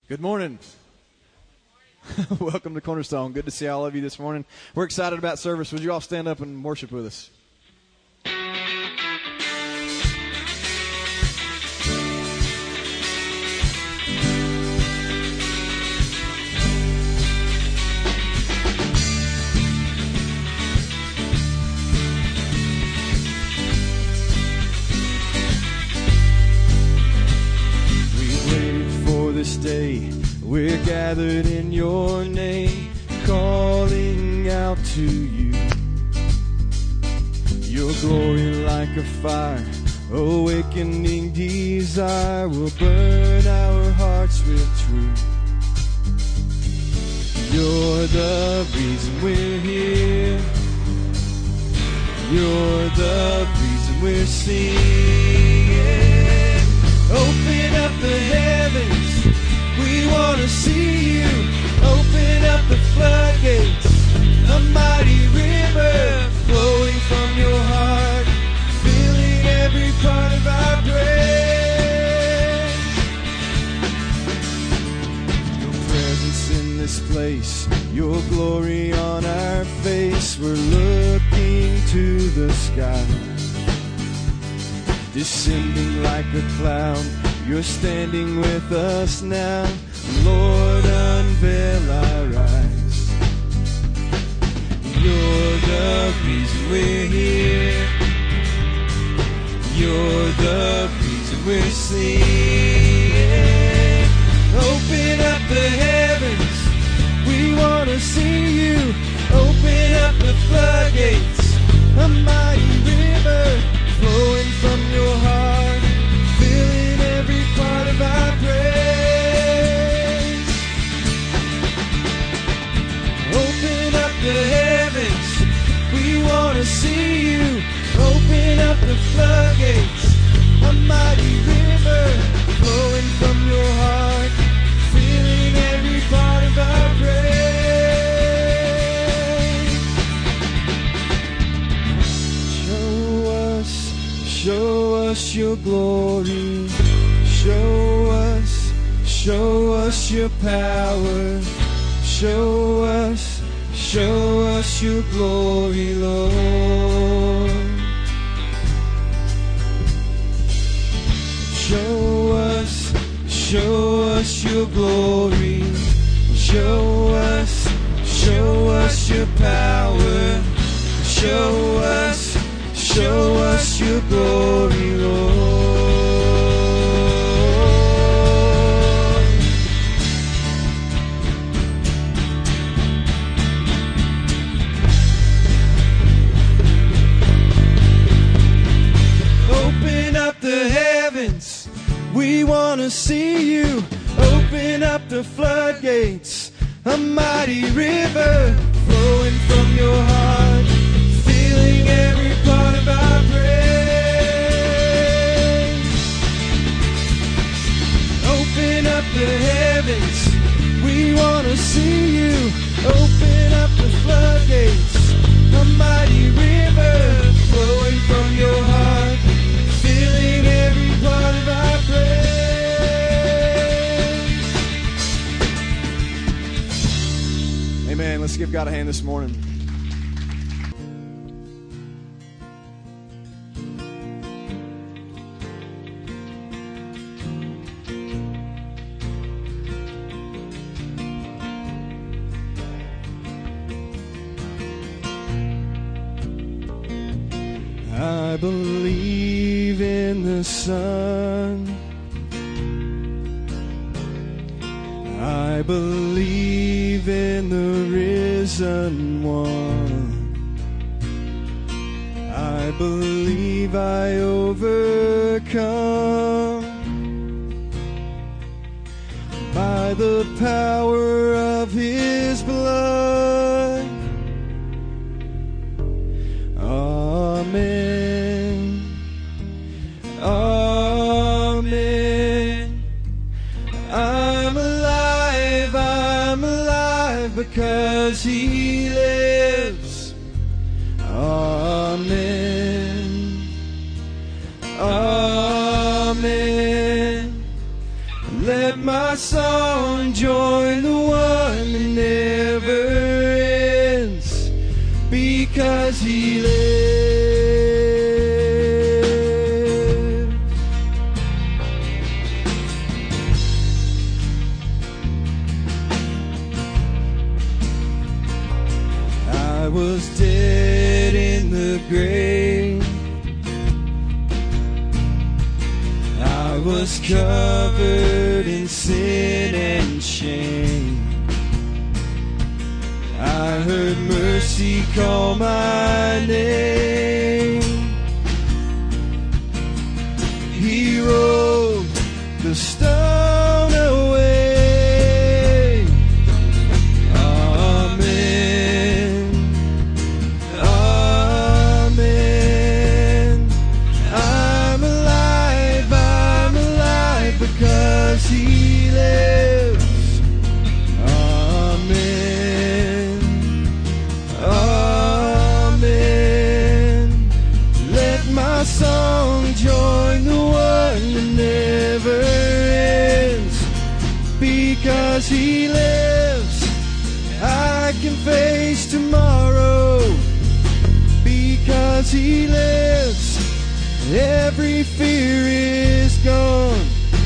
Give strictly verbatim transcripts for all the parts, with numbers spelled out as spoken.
Good morning. Welcome to Cornerstone. Good to see all of you this morning. We're excited about service. Would you all stand up and worship with us? This day we're gathered in your name, calling out to you. Your glory like a fire, awakening desire will burn our hearts with truth. You're the reason we're here. You're the reason we're singing. Open up the heavens. We want to see you. Open up the floodgates. A mighty river flowing from your heart, filling every part of our praise. Your presence in this place, your glory on our face. We're looking to the sky, descending like a cloud. You're standing with us now. Lord, unveil our eyes. You're the reason we're here. You're the reason we're singing. Open up the heavens. We want to see you. Open up the floodgates. A mighty river flowing from your heart, filling every part of our praise. Open up the heavens, we want to see you. Open up the floodgates, a mighty river flowing from your heart, filling every part of our praise. Show us, show us your glory. Show us, show us your power. Show us, show us your glory, Lord. Show us, show us your glory. Show us, show us your power. Show us, show us your glory, Lord. We want to see you. Open up the floodgates. A mighty river flowing from your heart, filling every part of our praise. Open up the heavens. We want to see you. Open up the floodgates. A mighty river flowing from your heart, filling every part of our praise. Amen. Let's give God a hand this morning. I believe in the Son. I believe in the risen one. I believe I overcome by the power of his blood. Amen. Amen. I'm alive, I'm alive because he lives. Amen. Amen. Let my song, join the one that never ends, because he lives. I was dead in the grave, I was covered in sin and shame. I heard mercy call my name. He rolled the stone away. Amen. Amen. I'm alive, I'm alive because he lives. Amen. Amen. Let my song join the one that never ends, because he lives. I can face tomorrow, because he lives. Every fear is gone.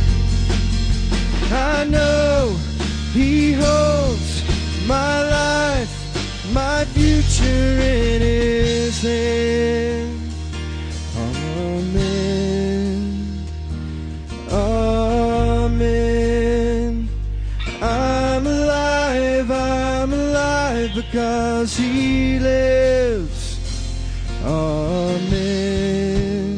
I know he holds my life, my future in his hand. Amen. Amen. I'm alive, I'm alive because he lives. Amen.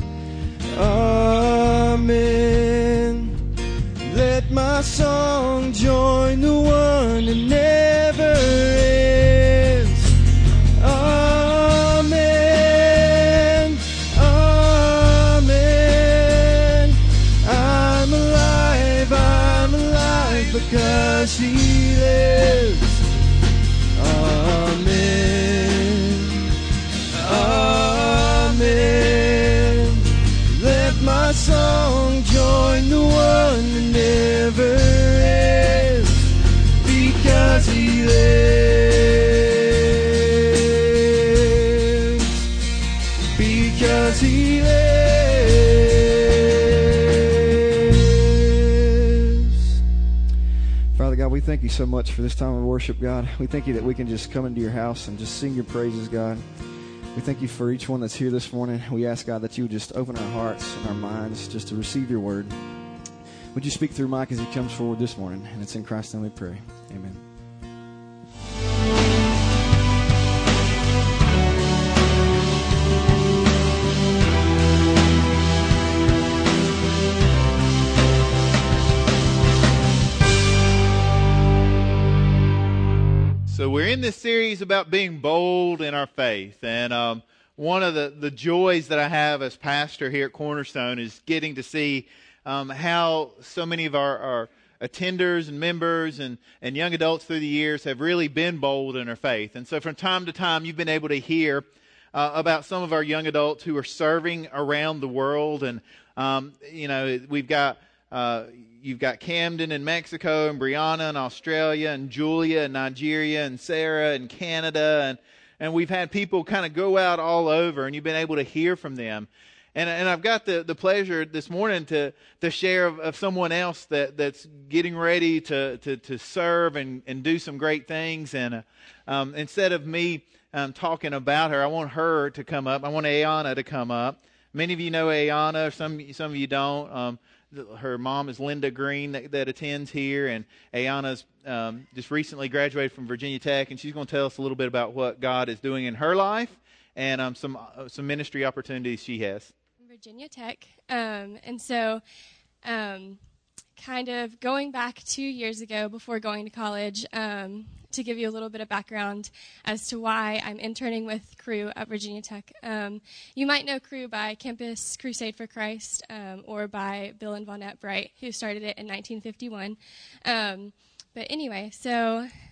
Amen. Let my song join the one that never ends. Amen. Amen. I'm alive, I'm alive because he lives. Amen. Amen. Let my song join the one that never ends, because he lives. Because he lives. Father God, we thank you so much for this time of worship, God. We thank you that we can just come into your house and just sing your praises, God. We thank you for each one that's here this morning. We ask, God, that you would just open our hearts and our minds just to receive your word. Would you speak through Mike as he comes forward this morning? And it's in Christ's name we pray. Amen. So we're in this series about being bold in our faith, and um, one of the, the joys that I have as pastor here at Cornerstone is getting to see um, how so many of our, our attenders and members and, and young adults through the years have really been bold in their faith. And so from time to time you've been able to hear uh, about some of our young adults who are serving around the world, and um, you know, we've got uh, You've got Camden in Mexico, and Brianna in Australia, and Julia in Nigeria, and Sarah in Canada, and, and we've had people kind of go out all over, and you've been able to hear from them. And and I've got the, the pleasure this morning to, to share of, of someone else that, that's getting ready to, to, to serve and, and do some great things. And uh, um, instead of me um, talking about her, I want her to come up. I want Ayana to come up. Many of you know Ayana, some some of you don't. Um, Her mom is Linda Green that, that attends here, and Ayana's um, just recently graduated from Virginia Tech, and she's going to tell us a little bit about what God is doing in her life and um, some uh, some ministry opportunities she has. Virginia Tech, um, and so um, kind of going back two years ago before going to college, um, to give you a little bit of background as to why I'm interning with Cru at Virginia Tech. Um, you might know Cru by Campus Crusade for Christ, um, or by Bill and Vonette Bright, who started it in nineteen fifty-one. Um, but anyway, so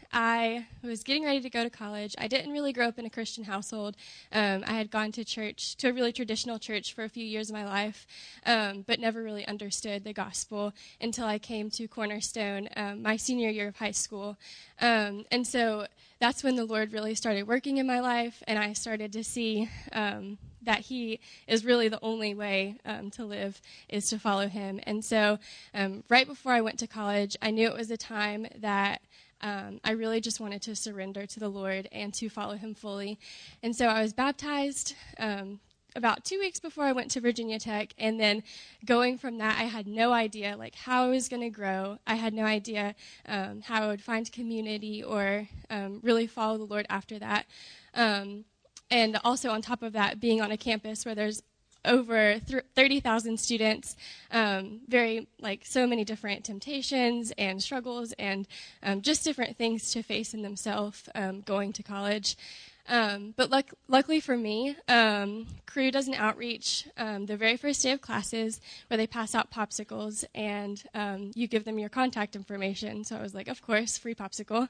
I was getting ready to go to college. I didn't really grow up in a Christian household. Um, I had gone to church, to a really traditional church for a few years of my life, um, but never really understood the gospel until I came to Cornerstone um, my senior year of high school. Um, and so that's when the Lord really started working in my life, and I started to see um, that he is really the only way um, to live is to follow him. And so um, right before I went to college, I knew it was a time that um, I really just wanted to surrender to the Lord and to follow him fully. And so I was baptized um, about two weeks before I went to Virginia Tech, and then going from that, I had no idea like how I was going to grow. I had no idea um, how I would find community or um, really follow the Lord after that. Um, and also on top of that, being on a campus where there's over thirty thousand students, um, very like so many different temptations and struggles and um, just different things to face in themselves um, going to college. Um, but luck- luckily for me, um, Cru does an outreach um, the very first day of classes where they pass out popsicles and um, you give them your contact information. So I was like, of course, free popsicle.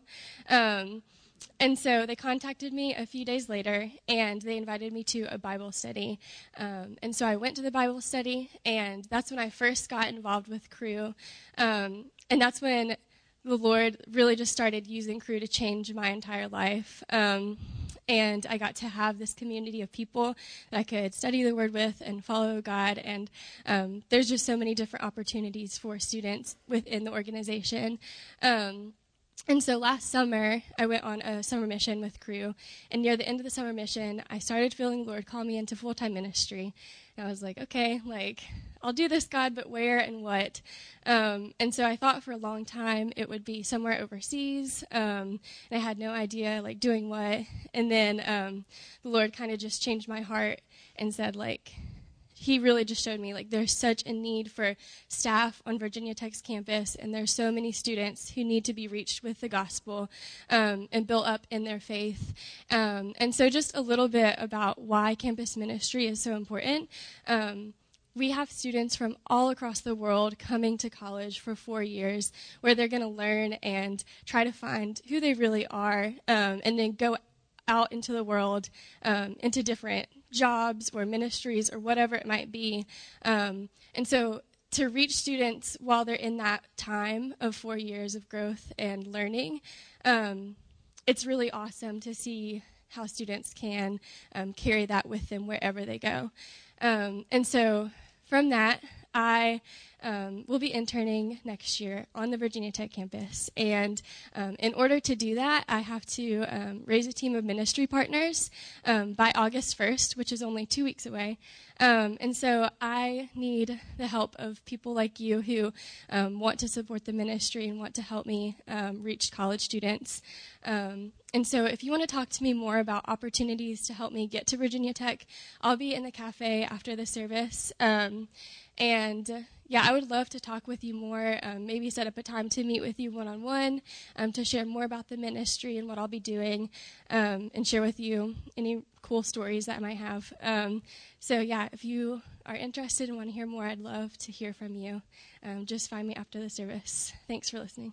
Um, and so they contacted me a few days later and they invited me to a Bible study. Um, and so I went to the Bible study, and that's when I first got involved with Cru. Um, and that's when the Lord really just started using Cru to change my entire life. Um, And I got to have this community of people that I could study the Word with and follow God. And um, there's just so many different opportunities for students within the organization. Um, and so last summer, I went on a summer mission with Cru. And near the end of the summer mission, I started feeling the Lord call me into full-time ministry. And I was like, okay, like, I'll do this, God, but where and what? Um, and so I thought for a long time it would be somewhere overseas, um, and I had no idea, like, doing what. And then um, the Lord kind of just changed my heart and said, like, he really just showed me, like, there's such a need for staff on Virginia Tech's campus, and there's so many students who need to be reached with the gospel um, and built up in their faith. Um, and so just a little bit about why campus ministry is so important. Um, We have students from all across the world coming to college for four years where they're going to learn and try to find who they really are, um, and then go out into the world, um, into different jobs or ministries or whatever it might be. Um, and so to reach students while they're in that time of four years of growth and learning, um, it's really awesome to see how students can um, carry that with them wherever they go. Um, and so from that, I um, will be interning next year on the Virginia Tech campus. And um, in order to do that, I have to um, raise a team of ministry partners um, by August first, which is only two weeks away. Um, and so I need the help of people like you who um, want to support the ministry and want to help me um, reach college students. Um, and so if you want to talk to me more about opportunities to help me get to Virginia Tech, I'll be in the cafe after the service. Um, and, uh, yeah, I would love to talk with you more, um, maybe set up a time to meet with you one-on-one, um, to share more about the ministry and what I'll be doing, um, and share with you any cool stories that I might have. Um, so, yeah, if you are interested and want to hear more, I'd love to hear from you. Um, just find me after the service. Thanks for listening.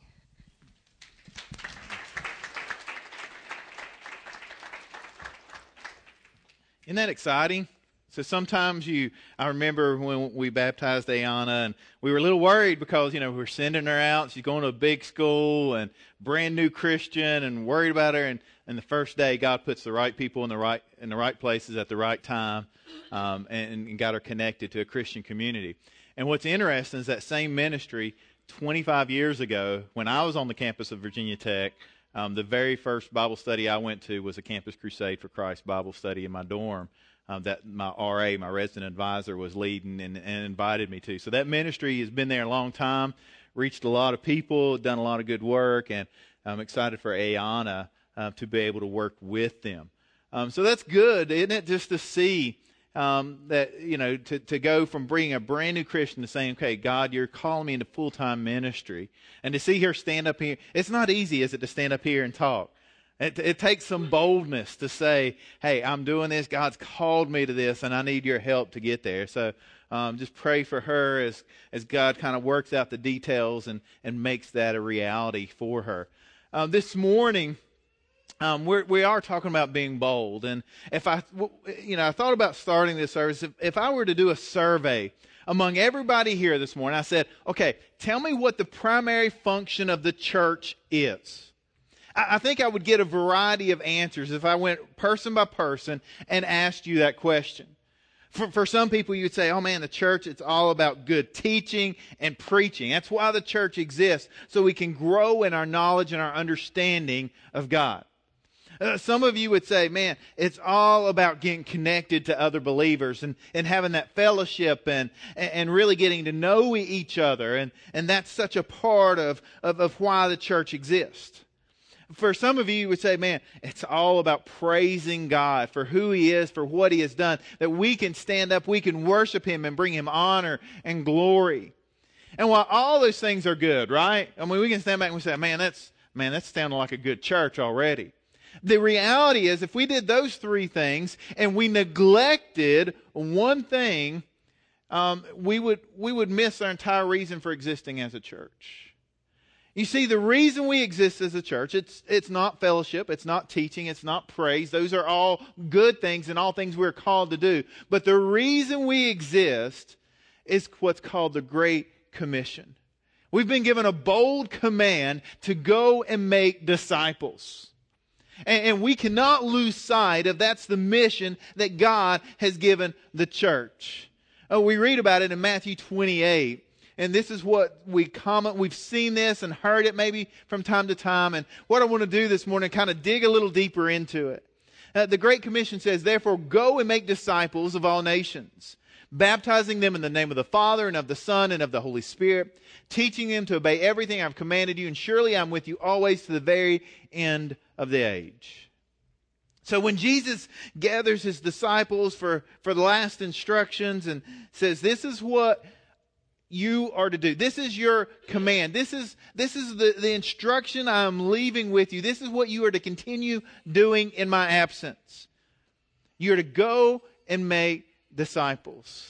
Isn't that exciting? So sometimes you, I remember when we baptized Ayana, and we were a little worried because, you know, we're sending her out. She's going to a big school and brand new Christian, and worried about her. And, and the first day, God puts the right people in the right in the right places at the right time, um, and, and got her connected to a Christian community. And what's interesting is that same ministry twenty-five years ago, when I was on the campus of Virginia Tech, um, the very first Bible study I went to was a Campus Crusade for Christ Bible study in my dorm. Um, that my R A, my resident advisor, was leading and, and invited me to. So that ministry has been there a long time, reached a lot of people, done a lot of good work, and I'm excited for Ayana uh, to be able to work with them. Um, so that's good, isn't it, just to see um, that, you know, to, to go from being a brand new Christian to saying, okay, God, you're calling me into full-time ministry, and to see her stand up here. It's not easy, is it, to stand up here and talk? It, it takes some boldness to say, hey, I'm doing this. God's called me to this, and I need your help to get there. So um, just pray for her as, as God kind of works out the details and, and makes that a reality for her. Uh, this morning, um, we're, we are talking about being bold. And if I, you know, I thought about starting this service. If, if I were to do a survey among everybody here this morning, I said, okay, tell me what the primary function of the church is. I, I think I would get a variety of answers if I went person by person and asked you that question. For, for some people, you'd say, oh man, the church, it's all about good teaching and preaching. That's why the church exists, so we can grow in our knowledge and our understanding of God. Uh, some of you would say, man, it's all about getting connected to other believers and, and having that fellowship and, and really getting to know each other. And, and that's such a part of, of, of why the church exists. For some of you, you would say, man, it's all about praising God for who He is, for what He has done, that we can stand up, we can worship Him and bring Him honor and glory. And while all those things are good, right? I mean, we can stand back and we say, man, that's, man, that's sounding like a good church already. The reality is, if we did those three things and we neglected one thing, um, we would, we would miss our entire reason for existing as a church. You see, the reason we exist as a church, it's it's not fellowship, it's not teaching, it's not praise. Those are all good things and all things we're called to do. But the reason we exist is what's called the Great Commission. We've been given a bold command to go and make disciples. And, and we cannot lose sight of that's the mission that God has given the church. Oh, we read about it in Matthew twenty-eight. And this is what we comment. We've seen this and heard it maybe from time to time. And what I want to do this morning, kind of dig a little deeper into it. Uh, the Great Commission says, therefore, go and make disciples of all nations, baptizing them in the name of the Father and of the Son and of the Holy Spirit, teaching them to obey everything I've commanded you. And surely I'm with you always to the very end of the age. So when Jesus gathers His disciples for, for the last instructions and says, this is what you are to do. This is your command. This is, this is the, the instruction I'm leaving with you. This is what you are to continue doing in my absence. You are to go and make disciples.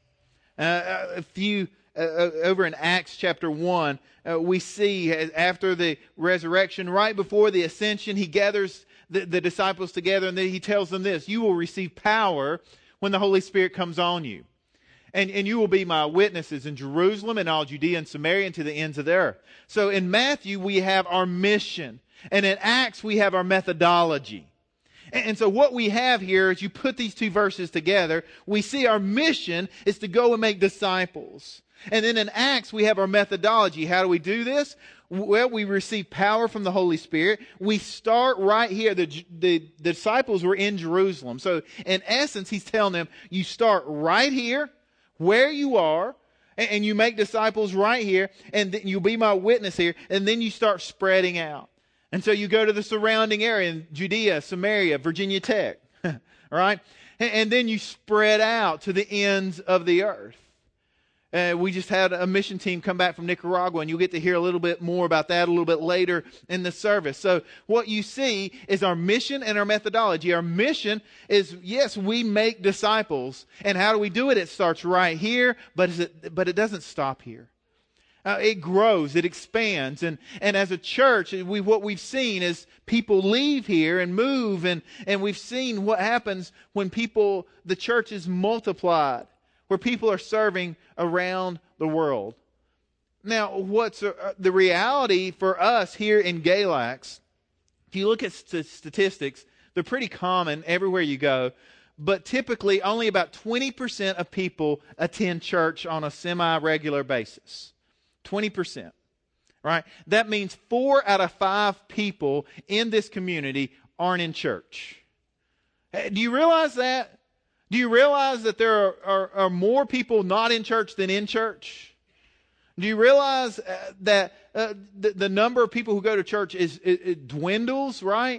Uh, a few, uh, over in Acts chapter one, uh, we see after the resurrection, right before the ascension, He gathers the, the disciples together and then He tells them this, you will receive power when the Holy Spirit comes on you. And, and you will be my witnesses in Jerusalem and all Judea and Samaria and to the ends of the earth. So in Matthew, we have our mission. And in Acts, we have our methodology. And, and so what we have here is you put these two verses together, we see our mission is to go and make disciples. And then in Acts, we have our methodology. How do we do this? Well, we receive power from the Holy Spirit. We start right here. The, the, the disciples were in Jerusalem. So in essence, He's telling them, you start right here, where you are, and you make disciples right here, and then you'll be my witness here, and then you start spreading out. And so you go to the surrounding area in Judea, Samaria, Virginia Tech, all right? And then you spread out to the ends of the earth. Uh, we just had a mission team come back from Nicaragua, and you'll get to hear a little bit more about that a little bit later in the service. So what you see is our mission and our methodology. Our mission is, yes, we make disciples. And how do we do it? It starts right here, but, is it, but it doesn't stop here. Uh, it grows, it expands. And, and as a church, we, what we've seen is people leave here and move, and, and we've seen what happens when people, the church is multiplied, where people are serving around the world. Now, what's uh, the reality for us here in Galax? If you look at st- statistics, they're pretty common everywhere you go, but typically only about twenty percent of people attend church on a semi-regular basis. twenty percent, right? That means four out of five people in this community aren't in church. Do you realize that? Do you realize that there are, are, are more people not in church than in church? Do you realize uh, that uh, the, the number of people who go to church is it, it dwindles, right?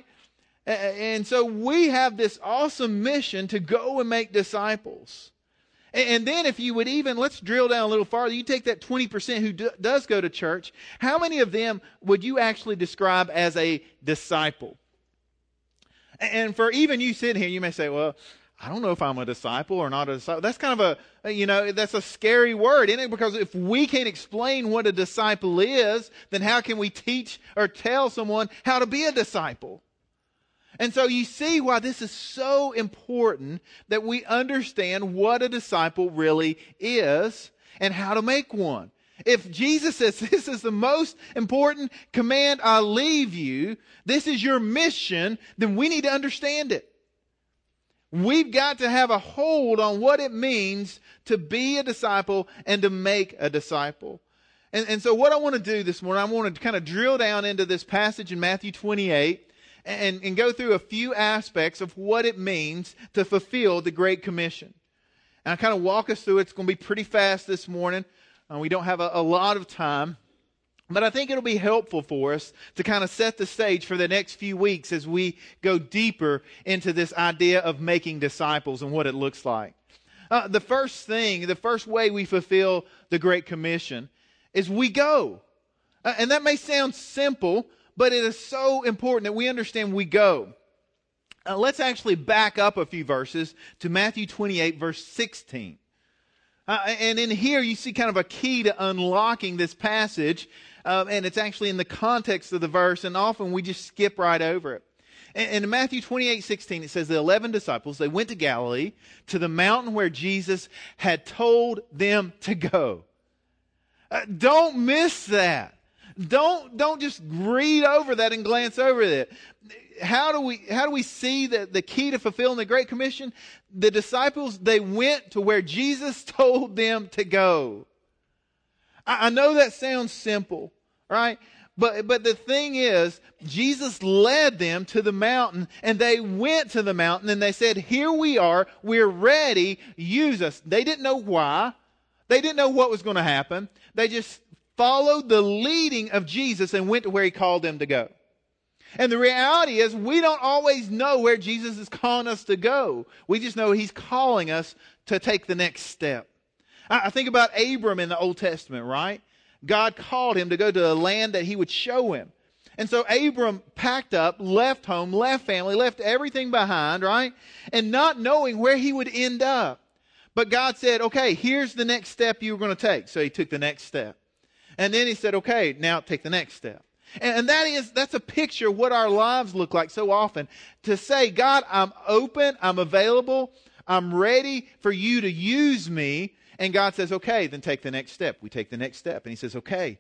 And so we have this awesome mission to go and make disciples. And then if you would even, let's drill down a little farther, you take that twenty percent who do, does go to church, how many of them would you actually describe as a disciple? And for even you sitting here, you may say, well, I don't know if I'm a disciple or not a disciple. That's kind of a, you know, that's a scary word, isn't it? Because if we can't explain what a disciple is, then how can we teach or tell someone how to be a disciple? And so you see why this is so important that we understand what a disciple really is and how to make one. If Jesus says this is the most important command I leave you, this is your mission, then we need to understand it. We've got to have a hold on what it means to be a disciple and to make a disciple. And, and so what I want to do this morning, I want to kind of drill down into this passage in Matthew twenty-eight and, and go through a few aspects of what it means to fulfill the Great Commission. And I'll kind of walk us through it. It's going to be pretty fast this morning. Uh, we don't have a, a lot of time. But I think it'll be helpful for us to kind of set the stage for the next few weeks as we go deeper into this idea of making disciples and what it looks like. Uh, the first thing, the first way we fulfill the Great Commission is we go. Uh, and that may sound simple, but it is so important that we understand we go. Uh, let's actually back up a few verses to Matthew twenty-eight, verse sixteen. Uh, and in here you see kind of a key to unlocking this passage. Uh, and it's actually in the context of the verse, and often we just skip right over it. And, and in Matthew twenty-eight sixteen, it says the eleven disciples, they went to Galilee, to the mountain where Jesus had told them to go. Uh, don't miss that. Don't, don't just read over that and glance over it. How do we, how do we see the, the key to fulfilling the Great Commission? The disciples, they went to where Jesus told them to go. I, I know that sounds simple, right? But, but the thing is, Jesus led them to the mountain, and they went to the mountain, and they said, here we are, we're ready, use us. They didn't know why. They didn't know what was going to happen. They just followed the leading of Jesus and went to where He called them to go. And the reality is, we don't always know where Jesus is calling us to go. We just know He's calling us to take the next step. I think about Abram in the Old Testament, right? God called him to go to a land that He would show him. And so Abram packed up, left home, left family, left everything behind, right? And not knowing where he would end up. But God said, okay, here's the next step you're going to take. So he took the next step. And then He said, okay, now take the next step. And that is, that's a picture of what our lives look like so often. To say, God, I'm open, I'm available, I'm ready for You to use me. And God says, okay, then take the next step. We take the next step. And He says, okay,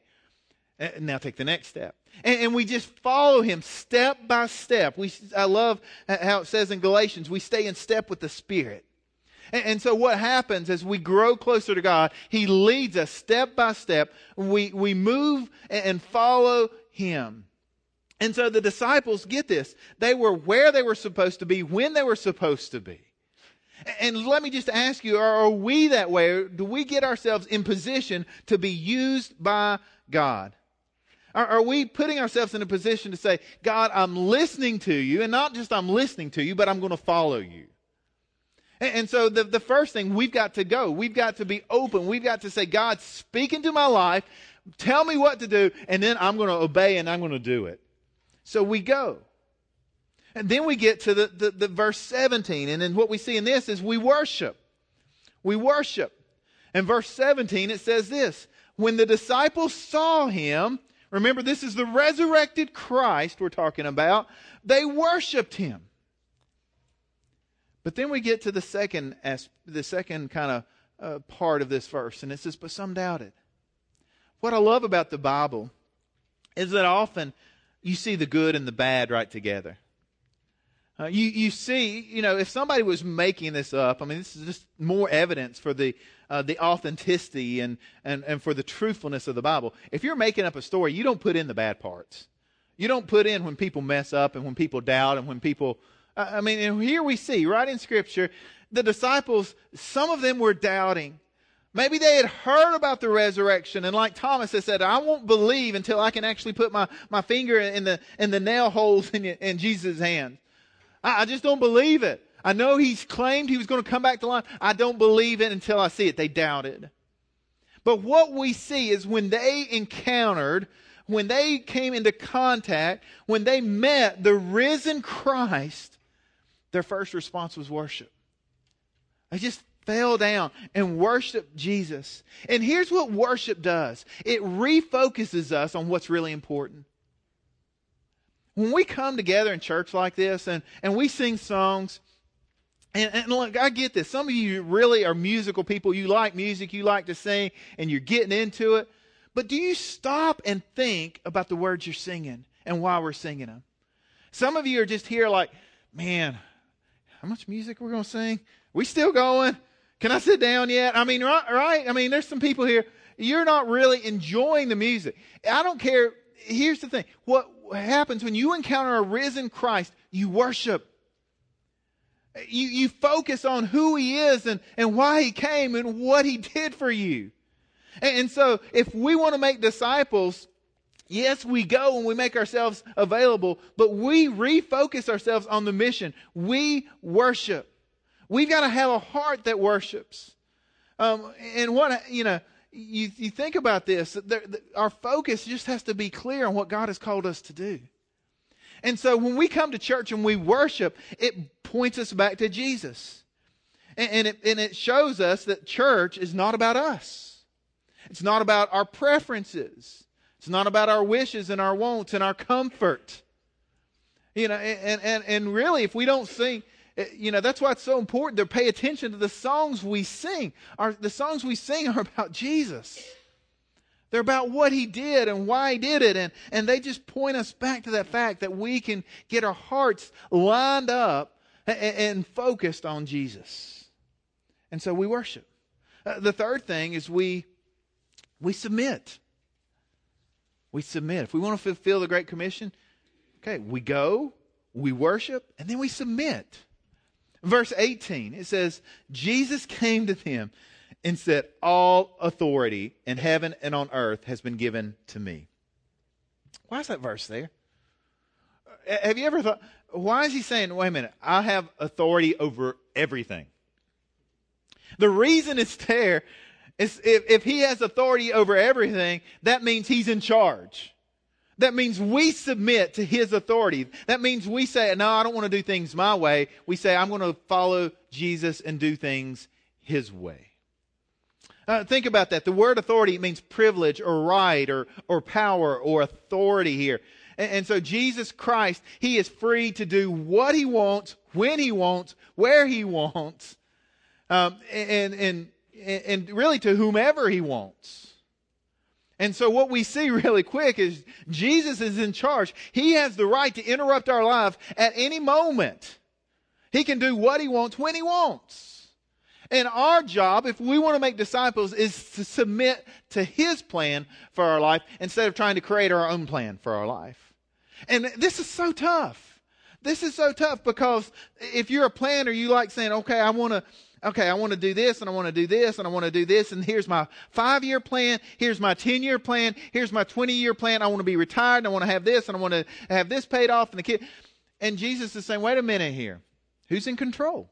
now take the next step. And, and we just follow Him step by step. We, I love how it says in Galatians, we stay in step with the Spirit. And, and so what happens as we grow closer to God, He leads us step by step. We, we move and follow Him. And so the disciples, get this, they were where they were supposed to be, when they were supposed to be. And let me just ask you, are we that way? Do we get ourselves in position to be used by God? Are, are we putting ourselves in a position to say, God, I'm listening to You, and not just I'm listening to You, but I'm going to follow You? And, and so the, the first thing, we've got to go. We've got to be open. We've got to say, God, speak into my life. Tell me what to do, and then I'm going to obey and I'm going to do it. So we go. And then we get to the, the, the verse seventeen. And then what we see in this is we worship. We worship. In verse seventeen, it says this. When the disciples saw Him, remember this is the resurrected Christ we're talking about, they worshiped Him. But then we get to the second, the second kind of uh, part of this verse. And it says, but some doubted. What I love about the Bible is that often you see the good and the bad right together. Uh, you, you see, you know, if somebody was making this up, I mean, this is just more evidence for the uh, the authenticity and, and, and for the truthfulness of the Bible. If you're making up a story, you don't put in the bad parts. You don't put in when people mess up and when people doubt and when people, uh, I mean, and here we see, right in Scripture, the disciples, some of them were doubting. Maybe they had heard about the resurrection, and like Thomas has said, I won't believe until I can actually put my, my finger in the in the nail holes in, in Jesus' hands. I, I just don't believe it. I know He's claimed He was going to come back to life. I don't believe it until I see it. They doubted. But what we see is when they encountered, when they came into contact, when they met the risen Christ, their first response was worship. They just fell down and worshiped Jesus. And here's what worship does. It refocuses us on what's really important. When we come together in church like this and, and we sing songs, and, and look, I get this. Some of you really are musical people. You like music, you like to sing, and you're getting into it. But do you stop and think about the words you're singing and why we're singing them? Some of you are just here like, man, how much music we're going to sing? We still going? Can I sit down yet? I mean, right, right? I mean, there's some people here, you're not really enjoying the music. I don't care. Here's the thing. What happens when you encounter a risen Christ, you worship. You, you focus on who He is and, and why He came and what He did for you. And, and so if we want to make disciples, yes, we go and we make ourselves available, but we refocus ourselves on the mission. We worship. We've got to have a heart that worships. Um, and what, you know, you, you think about this, there, the, our focus just has to be clear on what God has called us to do. And so when we come to church and we worship, it points us back to Jesus. And, and, it, and it shows us that church is not about us. It's not about our preferences. It's not about our wishes and our wants and our comfort. You know, and, and, and really, if we don't sing, you know, that's why it's so important to pay attention to the songs we sing. Our, the songs we sing are about Jesus. They're about what He did and why He did it. And, and they just point us back to that fact that we can get our hearts lined up and, and focused on Jesus. And so we worship. Uh, the third thing is we, we submit. We submit. If we want to fulfill the Great Commission, okay, we go, we worship, and then we submit. Verse eighteen, it says, Jesus came to them and said, all authority in heaven and on earth has been given to me. Why is that verse there? Have you ever thought, why is He saying, wait a minute, I have authority over everything? The reason it's there is if, if He has authority over everything, that means He's in charge. That means we submit to His authority. That means we say, no, I don't want to do things my way. We say, I'm going to follow Jesus and do things His way. Uh, think about that. The word authority means privilege or right or, or power or authority here. And, and so Jesus Christ, He is free to do what He wants, when He wants, where He wants, um, and, and, and really to whomever He wants. And so what we see really quick is Jesus is in charge. He has the right to interrupt our life at any moment. He can do what He wants when He wants. And our job, if we want to make disciples, is to submit to His plan for our life instead of trying to create our own plan for our life. And this is so tough. This is so tough because if you're a planner, you like saying, okay, I want to Okay, I want to do this, and I want to do this, and I want to do this, and here's my five-year plan, here's my ten-year plan, here's my twenty-year plan. I want to be retired, and I want to have this, and I want to have this paid off, and the kid. And Jesus is saying, wait a minute here. Who's in control?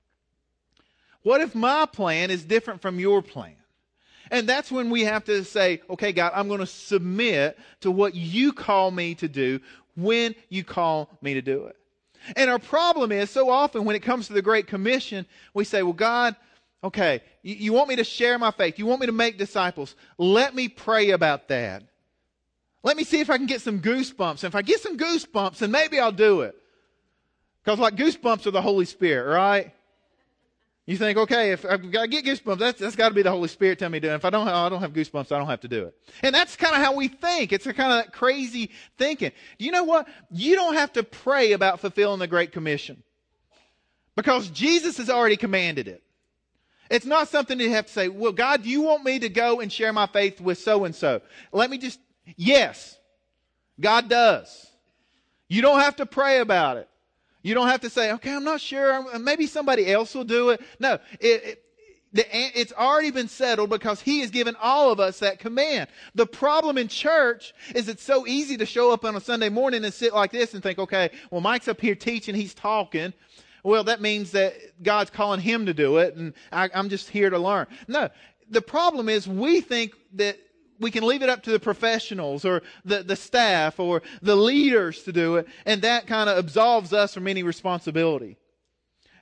What if my plan is different from your plan? And that's when we have to say, okay, God, I'm going to submit to what you call me to do when you call me to do it. And our problem is, so often when it comes to the Great Commission, we say, well, God, okay, you, you want me to share my faith. You want me to make disciples. Let me pray about that. Let me see if I can get some goosebumps. And if I get some goosebumps, then maybe I'll do it. Because like goosebumps are the Holy Spirit, right? You think, okay, if I get goosebumps, that's, that's got to be the Holy Spirit telling me to do it. If I don't, I don't have goosebumps, I don't have to do it. And that's kind of how we think. It's a kind of that crazy thinking. Do you know what? You don't have to pray about fulfilling the Great Commission. Because Jesus has already commanded it. It's not something you have to say, well, God, do you want me to go and share my faith with so-and-so? Let me just, yes, God does. You don't have to pray about it. You don't have to say, okay, I'm not sure. Maybe somebody else will do it. No, it, it, the, it's already been settled because He has given all of us that command. The problem in church is it's so easy to show up on a Sunday morning and sit like this and think, okay, well, Mike's up here teaching, he's talking. Well, that means that God's calling him to do it, and I, I'm just here to learn. No, the problem is we think that we can leave it up to the professionals or the, the staff or the leaders to do it, and that kind of absolves us from any responsibility.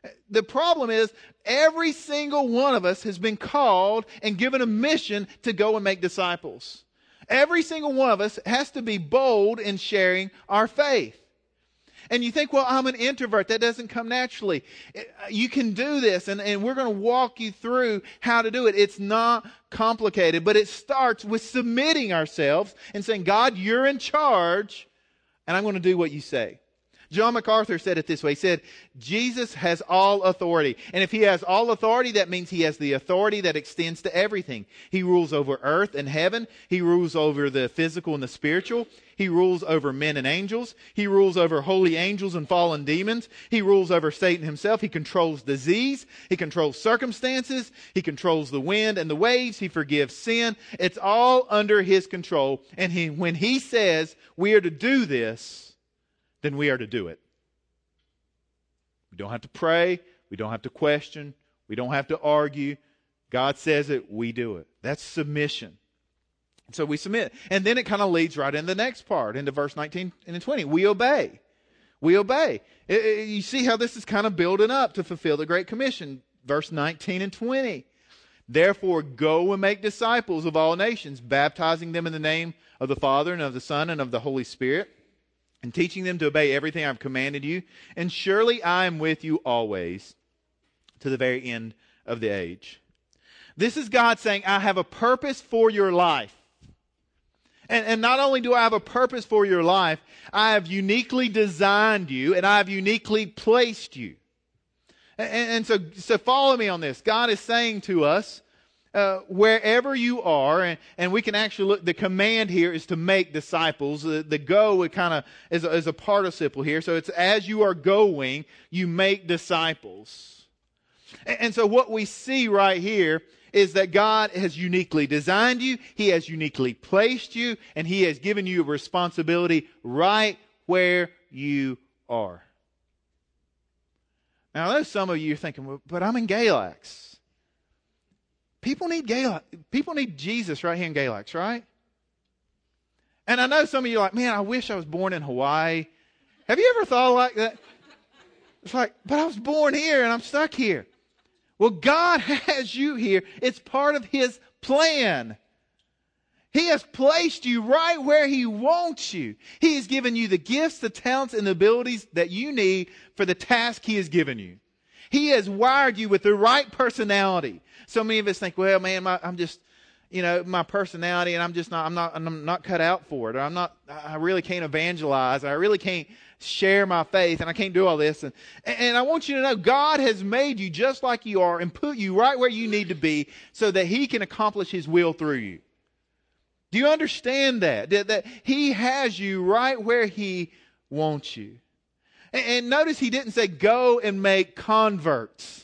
The problem is every single one of us has been called and given a mission to go and make disciples. Every single one of us has to be bold in sharing our faith. And you think, well, I'm an introvert. That doesn't come naturally. You can do this, and, and we're going to walk you through how to do it. It's not complicated, but it starts with submitting ourselves and saying, God, you're in charge, and I'm going to do what you say. John MacArthur said it this way. He said, Jesus has all authority. And if he has all authority, that means he has the authority that extends to everything. He rules over earth and heaven. He rules over the physical and the spiritual. He rules over men and angels. He rules over holy angels and fallen demons. He rules over Satan himself. He controls disease. He controls circumstances. He controls the wind and the waves. He forgives sin. It's all under his control. And he, when he says we are to do this, then we are to do it. We don't have to pray. We don't have to question. We don't have to argue. God says it, we do it. That's submission. So we submit. And then it kind of leads right in the next part, into verse nineteen and twenty. We obey. We obey. It, it, you see how this is kind of building up to fulfill the Great Commission. Verse nineteen and twenty. Therefore, go and make disciples of all nations, baptizing them in the name of the Father and of the Son and of the Holy Spirit, and teaching them to obey everything I've commanded you. And surely I am with you always to the very end of the age. This is God saying, I have a purpose for your life. And, and not only do I have a purpose for your life, I have uniquely designed you and I have uniquely placed you. And, and so, so follow me on this. God is saying to us, Uh, wherever you are, and, and we can actually look, the command here is to make disciples. The, the go it kind of is, is a participle here. So it's as you are going, you make disciples. And, and so what we see right here is that God has uniquely designed you. He has uniquely placed you, and He has given you a responsibility right where you are. Now, I know some of you are thinking, well, but I'm in Galax. People need Galax. People need Jesus right here in Galax, right? And I know some of you are like, man, I wish I was born in Hawaii. Have you ever thought like that? It's like, but I was born here and I'm stuck here. Well, God has you here. It's part of His plan. He has placed you right where He wants you. He has given you the gifts, the talents, and the abilities that you need for the task He has given you. He has wired you with the right personality. So many of us think, well, man, my, I'm just, you know, my personality, and I'm just not, I'm not, I'm not cut out for it. Or I'm not, I really can't evangelize. I really can't share my faith, and I can't do all this. And, and I want you to know, God has made you just like you are and put you right where you need to be so that He can accomplish His will through you. Do you understand that? That, that He has you right where He wants you. And, and notice He didn't say, go and make converts.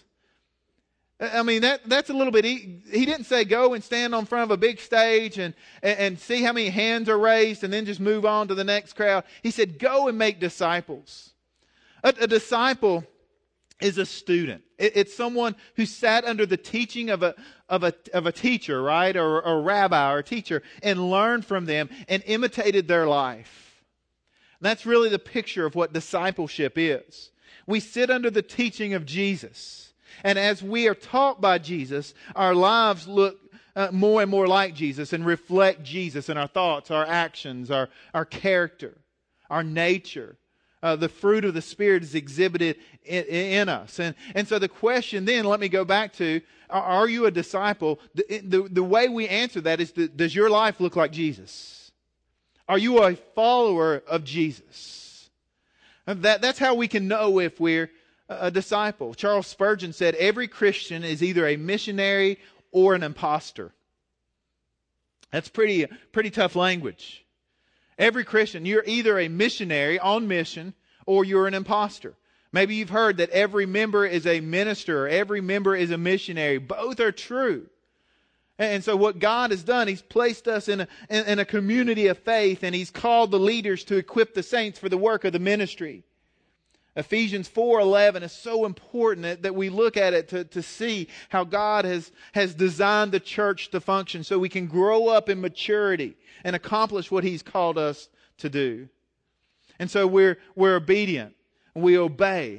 I mean, that that's a little bit, he, he didn't say go and stand on front of a big stage and, and, and see how many hands are raised and then just move on to the next crowd. He said, go and make disciples. A, a disciple is a student. It, it's someone who sat under the teaching of a, of a, of a teacher, right? Or, or a rabbi or a teacher and learned from them and imitated their life. And that's really the picture of what discipleship is. We sit under the teaching of Jesus. And as we are taught by Jesus, our lives look uh, more and more like Jesus and reflect Jesus in our thoughts, our actions, our, our character, our nature. Uh, the fruit of the Spirit is exhibited in, in us. And, and so the question then, let me go back to, are, are you a disciple? The, the, the way we answer that is, does your life look like Jesus? Are you a follower of Jesus? And that, that's how we can know if we're a disciple. Charles Spurgeon said, every Christian is either a missionary or an imposter. That's pretty, pretty tough language. Every Christian, you're either a missionary on mission or you're an imposter. Maybe you've heard that every member is a minister or every member is a missionary. Both are true. And so what God has done, He's placed us in a, in, in a community of faith, and He's called the leaders to equip the saints for the work of the ministry. Ephesians four eleven is so important that, that we look at it to, to see how God has, has designed the church to function so we can grow up in maturity and accomplish what He's called us to do. And so we're, we're obedient. We obey.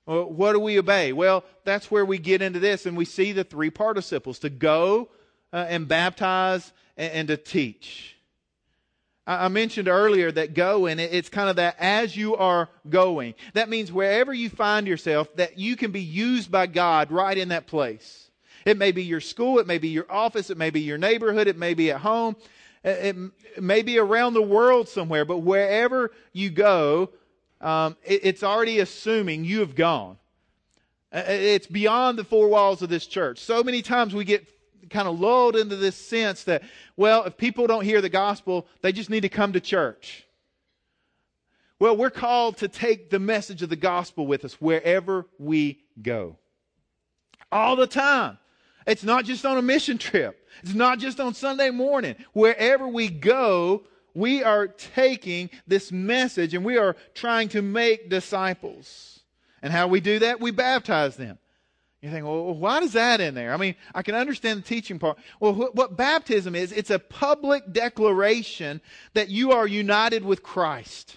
Well, what do we obey? Well, that's where we get into this, and we see the three participles: to go uh, and baptize and, and to teach. I, I mentioned earlier that go, and it, it's kind of that as you are going. That means wherever you find yourself, that you can be used by God right in that place. It may be your school, it may be your office, it may be your neighborhood, it may be at home, it, it may be around the world somewhere, but wherever you go, Um, it, it's already assuming you have gone. It's beyond the four walls of this church. So many times we get kind of lulled into this sense that, well, if people don't hear the gospel, they just need to come to church. Well, we're called to take the message of the gospel with us wherever we go. All the time. It's not just on a mission trip. It's not just on Sunday morning. Wherever we go, we are taking this message and we are trying to make disciples. And how we do that? We baptize them. You think, well, why is that in there? I mean, I can understand the teaching part. Well, wh- what baptism is, it's a public declaration that you are united with Christ.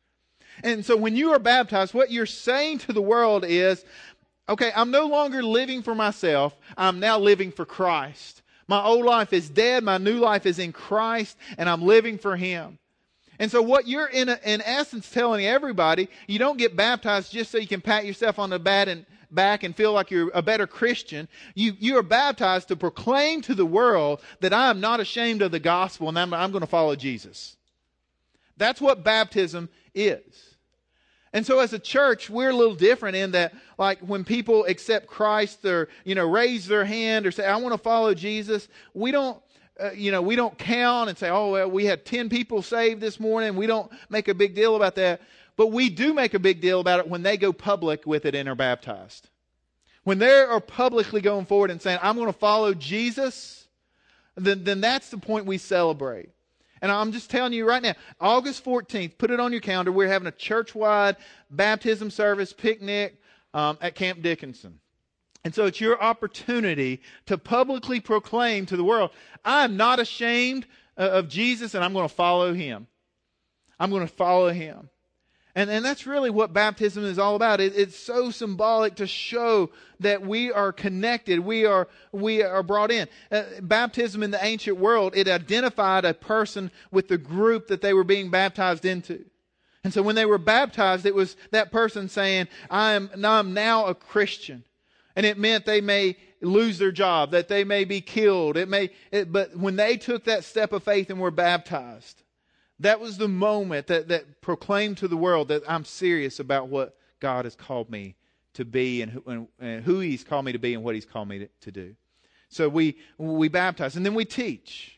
And so when you are baptized, what you're saying to the world is, okay, I'm no longer living for myself. I'm now living for Christ. My old life is dead. My new life is in Christ, and I'm living for Him. And so what you're in, a, in essence telling everybody, you don't get baptized just so you can pat yourself on the back and, back and feel like you're a better Christian. You, you are baptized to proclaim to the world that I am not ashamed of the gospel and I'm, I'm going to follow Jesus. That's what baptism is. And so as a church, we're a little different in that, like when people accept Christ or, you know, raise their hand or say, I want to follow Jesus, we don't, uh, you know, we don't count and say, oh, well, we had ten people saved this morning. We don't make a big deal about that. But we do make a big deal about it when they go public with it and are baptized. When they are publicly going forward and saying, I'm going to follow Jesus, then, then that's the point we celebrate. And I'm just telling you right now, August fourteenth, put it on your calendar. We're having a church-wide baptism service picnic um, at Camp Dickinson. And so it's your opportunity to publicly proclaim to the world, I'm not ashamed of Jesus and I'm going to follow Him. I'm going to follow Him. And, and that's really what baptism is all about. It, it's so symbolic to show that we are connected. We are we are brought in. Uh, baptism in the ancient world, it identified a person with the group that they were being baptized into. And so when they were baptized, it was that person saying, I am, I'm now a Christian. And it meant they may lose their job, that they may be killed. It may, it, but when they took that step of faith and were baptized, that was the moment that, that proclaimed to the world that I'm serious about what God has called me to be and who, and, and who He's called me to be and what He's called me to, to do. So we we baptize and then we teach.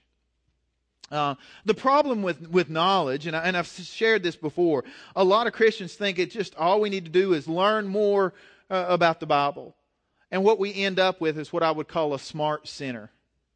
Uh, the problem with, with knowledge, and, I, and I've shared this before, a lot of Christians think it just all we need to do is learn more uh, about the Bible. And what we end up with is what I would call a smart sinner.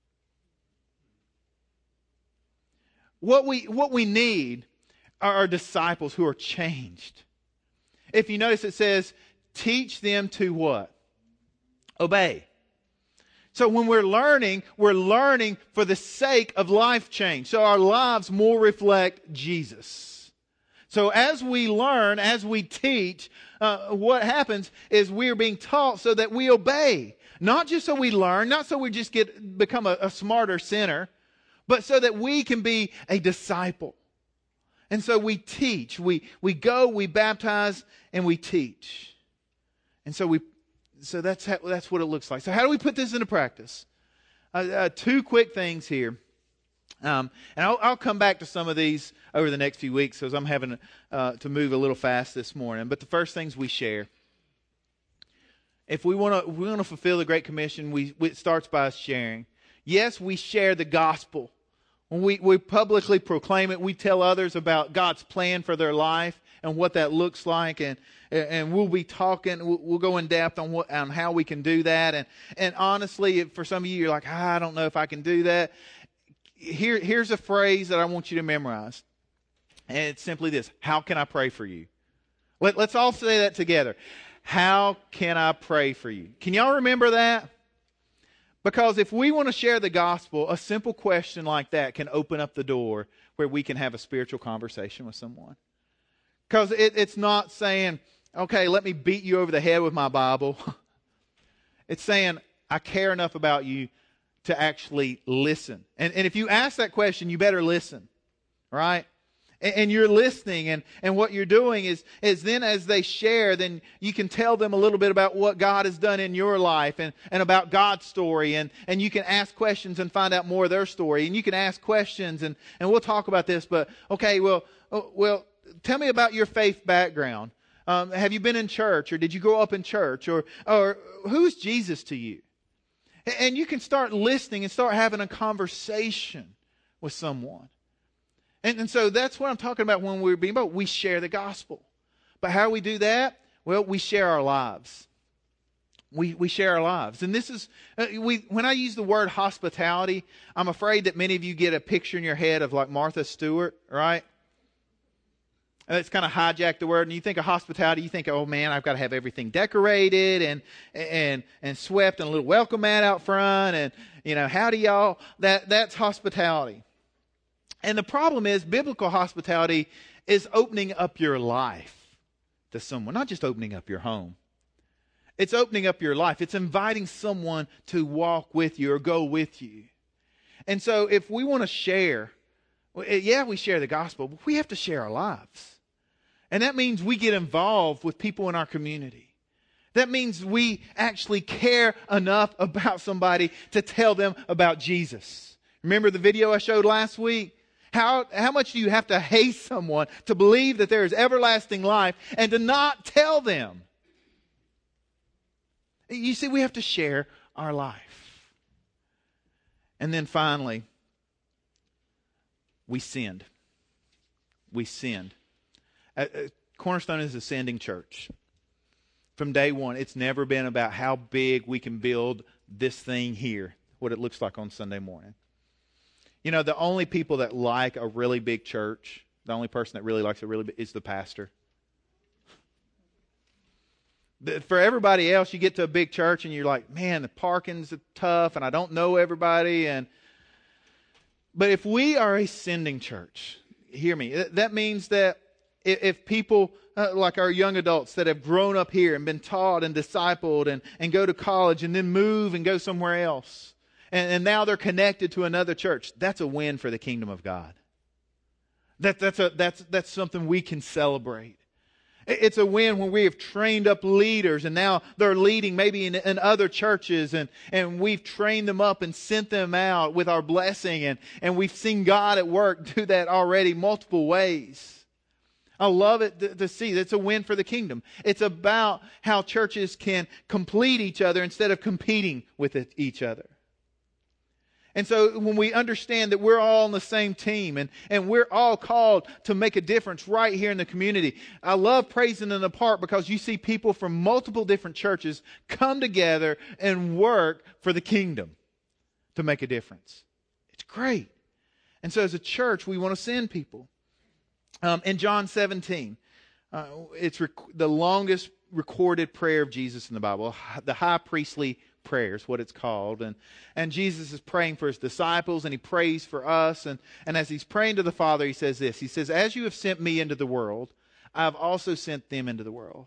What we what we need are disciples who are changed. If you notice, it says, teach them to what? Obey. So when we're learning, we're learning for the sake of life change. So our lives more reflect Jesus. So as we learn, as we teach, uh, what happens is we are being taught so that we obey. Not just so we learn, not so we just get become a, a smarter sinner, but so that we can be a disciple. And so we teach. We we go, we baptize, and we teach. And so we so that's how, that's what it looks like. So how do we put this into practice? Uh, uh, two quick things here. Um, and I'll, I'll come back to some of these over the next few weeks because I'm having uh, to move a little fast this morning. But the first things we share. If we want to we want to fulfill the Great Commission, we, it starts by us sharing. Yes, we share the gospel. When we, we publicly proclaim it, we tell others about God's plan for their life and what that looks like. And, and we'll be talking, we'll, we'll go in depth on what, on how we can do that. And, and honestly, for some of you, you're like, ah, I don't know if I can do that. Here, here's a phrase that I want you to memorize. And it's simply this. How can I pray for you? Let, let's all say that together. How can I pray for you? Can y'all remember that? Because if we want to share the gospel, a simple question like that can open up the door where we can have a spiritual conversation with someone. Because it, it's not saying, okay, let me beat you over the head with my Bible. It's saying, I care enough about you to actually listen. And, and if you ask that question, you better listen, right? And, and you're listening, and, and what you're doing is, is then as they share, then you can tell them a little bit about what God has done in your life and, and about God's story. And, and you can ask questions and find out more of their story. And you can ask questions, and, and we'll talk about this. But, okay, well, well, tell me about your faith background. Um, have you been in church, or did you grow up in church? Or, or who's Jesus to you? And you can start listening and start having a conversation with someone. And, and so that's what I'm talking about when we're being bold. We share the gospel. But how do we do that? Well, we share our lives. We we share our lives. And this is, uh, we when I use the word hospitality, I'm afraid that many of you get a picture in your head of like Martha Stewart, right? And it's kind of hijacked the word, and you think of hospitality, you think, oh man, I've got to have everything decorated and and and swept and a little welcome mat out front, and you know, howdy y'all. That that's hospitality. And the problem is, biblical hospitality is opening up your life to someone, not just opening up your home. It's opening up your life. It's inviting someone to walk with you or go with you. And so if we want to share, yeah, we share the gospel, but we have to share our lives. And that means we get involved with people in our community. That means we actually care enough about somebody to tell them about Jesus. Remember the video I showed last week? How, how much do you have to hate someone to believe that there is everlasting life and to not tell them? You see, we have to share our life. And then finally, we sinned. We sinned. Uh, Cornerstone is a sending church. From day one, it's never been about how big we can build this thing here, what it looks like on Sunday morning. You know, the only people that like a really big church, the only person that really likes a really big, is the pastor. For everybody else, you get to a big church and you're like, man, the parking's tough and I don't know everybody. And But if we are a sending church, hear me, that means that if people uh, like our young adults that have grown up here and been taught and discipled and, and go to college and then move and go somewhere else, and, and now they're connected to another church, that's a win for the kingdom of God. That, that's, a, that's, that's something we can celebrate. It's a win when we have trained up leaders and now they're leading maybe in, in other churches, and, and we've trained them up and sent them out with our blessing, and, and we've seen God at work do that already multiple ways. I love it to, to see. It's a win for the kingdom. It's about how churches can complete each other instead of competing with it, each other. And so when we understand that we're all on the same team and, and we're all called to make a difference right here in the community. I love Praising in the Park because you see people from multiple different churches come together and work for the kingdom to make a difference. It's great. And so as a church, we want to send people. Um, in John seventeen, uh, it's rec- the longest recorded prayer of Jesus in the Bible, the high priestly prayer is what it's called. And, and Jesus is praying for his disciples, and he prays for us. And, and as he's praying to the Father, he says this. He says, as you have sent me into the world, I have also sent them into the world.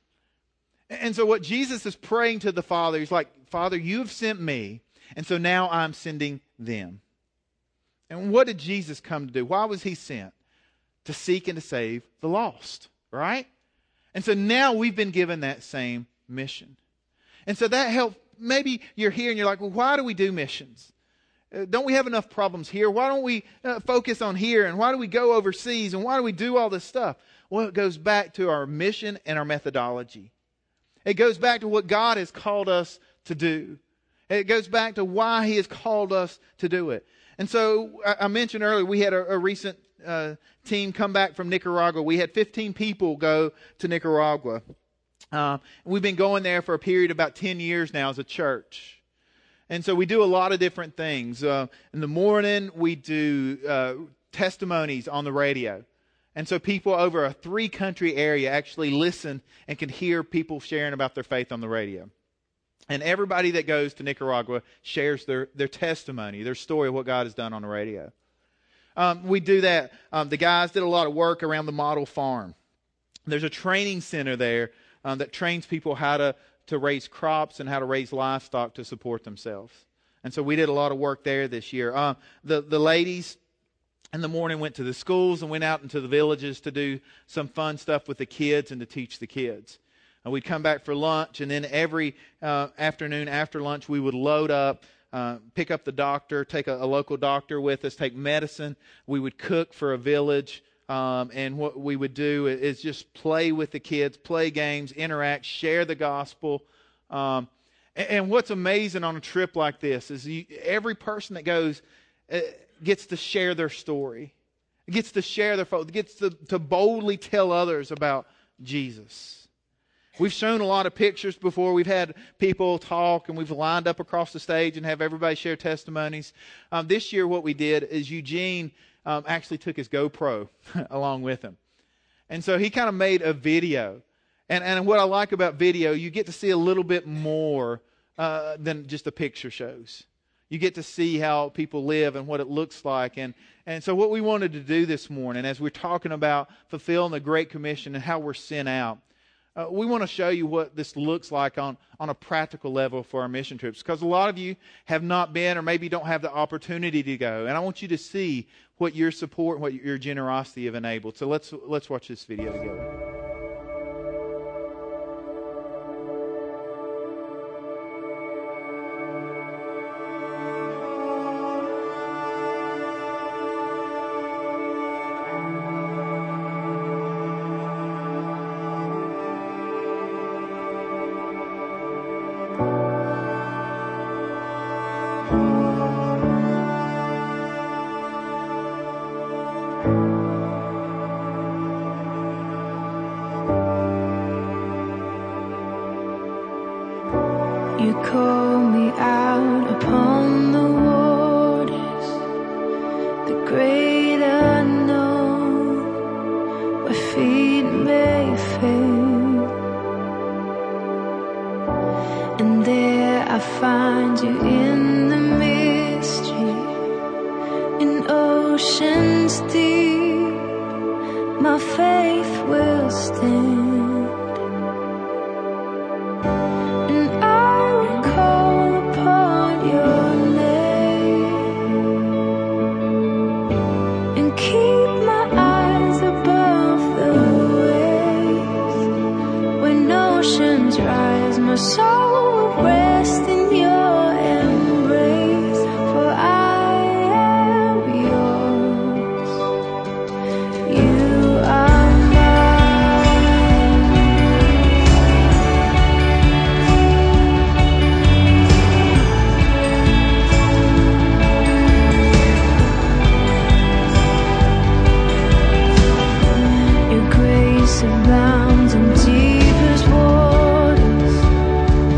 And so what Jesus is praying to the Father, he's like, Father, you have sent me, and so now I'm sending them. And what did Jesus come to do? Why was he sent? To seek and to save the lost, right? And so now we've been given that same mission. And so that helps. Maybe you're here and you're like, well, why do we do missions? Uh, don't we have enough problems here? Why don't we uh, focus on here? And why do we go overseas? And why do we do all this stuff? Well, it goes back to our mission and our methodology. It goes back to what God has called us to do. It goes back to why he has called us to do it. And so I, I mentioned earlier, we had a, a recent uh, team come back from Nicaragua. We had fifteen people go to Nicaragua. Uh, we've been going there for a period of about ten years now as a church. And so we do a lot of different things. Uh, in the morning, we do uh, testimonies on the radio. And so people over a three-country area actually listen and can hear people sharing about their faith on the radio. And everybody that goes to Nicaragua shares their, their testimony, their story of what God has done on the radio. Um, we do that. Um, the guys did a lot of work around the model farm. there's a training center there um, that trains people how to, to raise crops and how to raise livestock to support themselves. And so we did a lot of work there this year. Uh, the, the ladies in the morning went to the schools and went out into the villages to do some fun stuff with the kids and to teach the kids. And we'd come back for lunch, and then every uh, afternoon after lunch we would load up, uh, pick up the doctor, take a, a local doctor with us, take medicine. We would cook for a village, um, and what we would do is just play with the kids, play games, interact, share the gospel. Um, and, and what's amazing on a trip like this is you, every person that goes uh, gets to share their story, gets to share their, gets to, to boldly tell others about Jesus. We've shown a lot of pictures before. We've had people talk, and we've lined up across the stage and have everybody share testimonies. Um, this year what we did is Eugene um, actually took his GoPro along with him. And so he kind of made a video. And, and what I like about video, you get to see a little bit more uh, than just the picture shows. You get to see how people live and what it looks like. And, and so what we wanted to do this morning, as we're talking about fulfilling the Great Commission and how we're sent out, Uh, we want to show you what this looks like on, on a practical level for our mission trips. Because a lot of you have not been or maybe don't have the opportunity to go. And I want you to see what your support and what your generosity have enabled. So let's let's watch this video together. You call me out upon the waters, the great unknown, where feet may fail. And there I find you in the mystery, in oceans deep, my faith will stand. My soul will rest in your embrace, for I am yours. You are mine. Your grace abounds in deepest waters.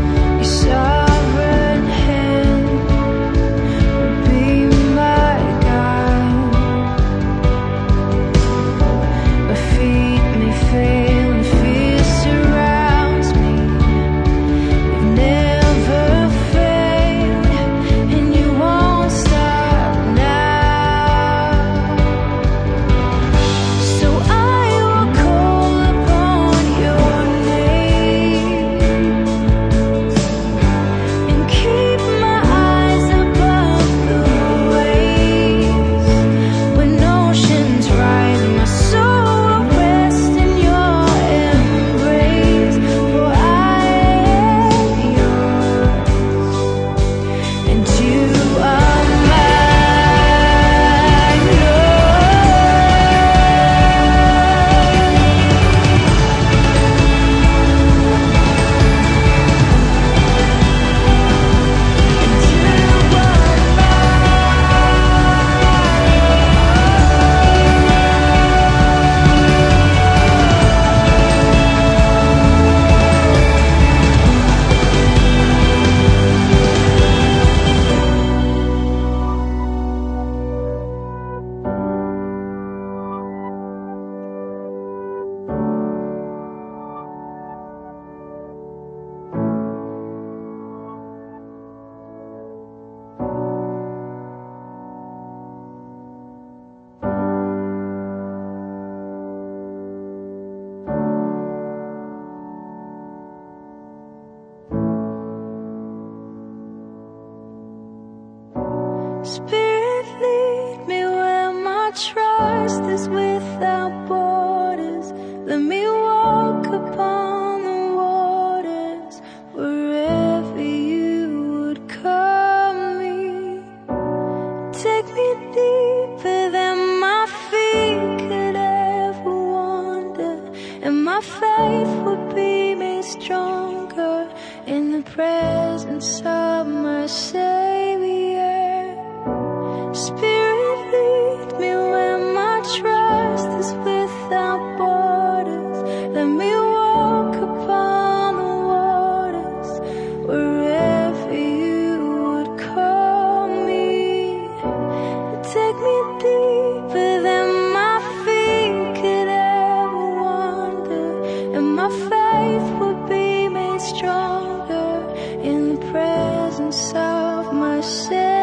Spirit, lead me where my trust is without borders. Let me walk upon the waters wherever you would call me. Take me deeper than my feet could ever wander, and my faith would be made stronger in the presence of my Savior. Spirit, lead me where my trust is without borders. Let me walk upon the waters wherever you would call me. Take me deeper than my feet could ever wander, and my faith would be made stronger in the presence of my Savior.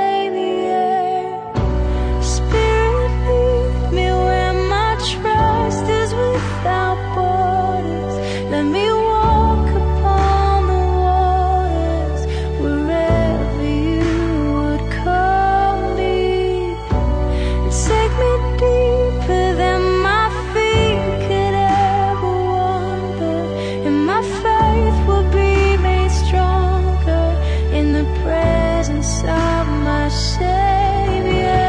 Spirit, lead me where my trust is without borders. Let me walk upon the waters wherever you would call me. Take me deeper than my feet could ever wander, and my faith will be made stronger in the presence of my Savior.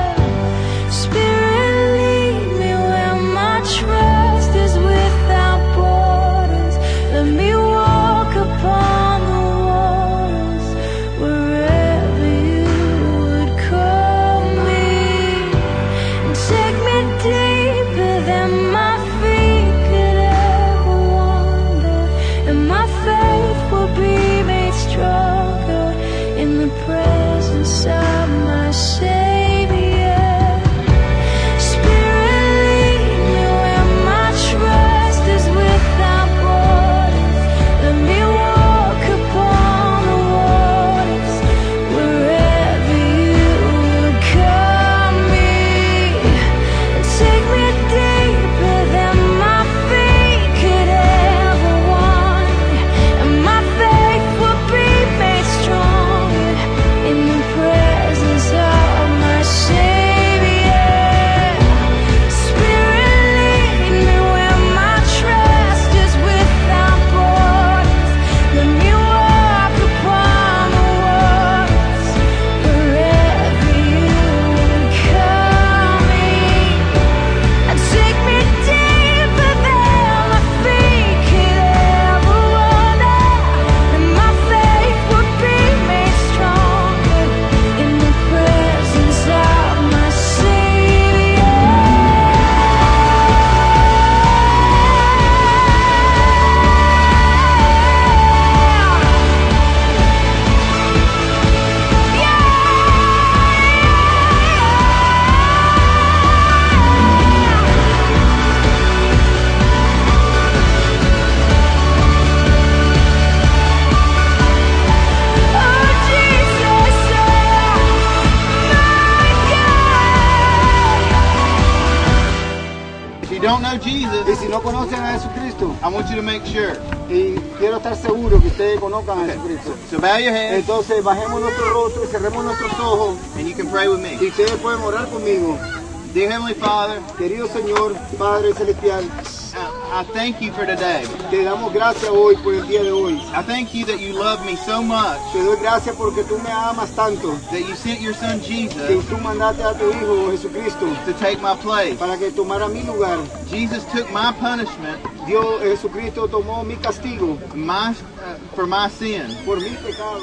Spirit, lead me where my trust is without borders. Let me walk upon the waters wherever you would call me. Take me deeper than my feet could ever wander, and my faith will be made stronger in the presence of my Savior. Spirit, lead me where my trust is without borders. Let me walk upon the waters wherever you would call me. Take me deeper than my feet could ever wander, and my faith will be made stronger in the presence of my Savior. Spirit, lead me where my trust is without borders. Let me walk upon the waters wherever you would call me. Take me deeper than my feet could ever wander, and my faith would be made stronger in the presence of my Savior. Oh Jesus, my God. If you don't know Y Jesus, si no conocen a Jesucristo, I want you to make sure. y quiero estar seguro que ustedes conozcan a Jesucristo. So bow your head Entonces bajemos nuestros rostros, cerremos nuestros ojos and you can pray with me. y ustedes pueden orar conmigo. Dear Heavenly Father, Querido Señor, Padre Celestial, I thank you for today. te damos gracias hoy por el día de hoy. I thank you that you love me so much Te doy gracias porque tú me amas tanto that you sent your son que Jesus tú mandaste a tu Hijo Jesucristo to take my place. para que tomara mi lugar. Jesus took my punishment Dios Jesucristo tomó mi castigo my, uh, for my sin. por mi pecado.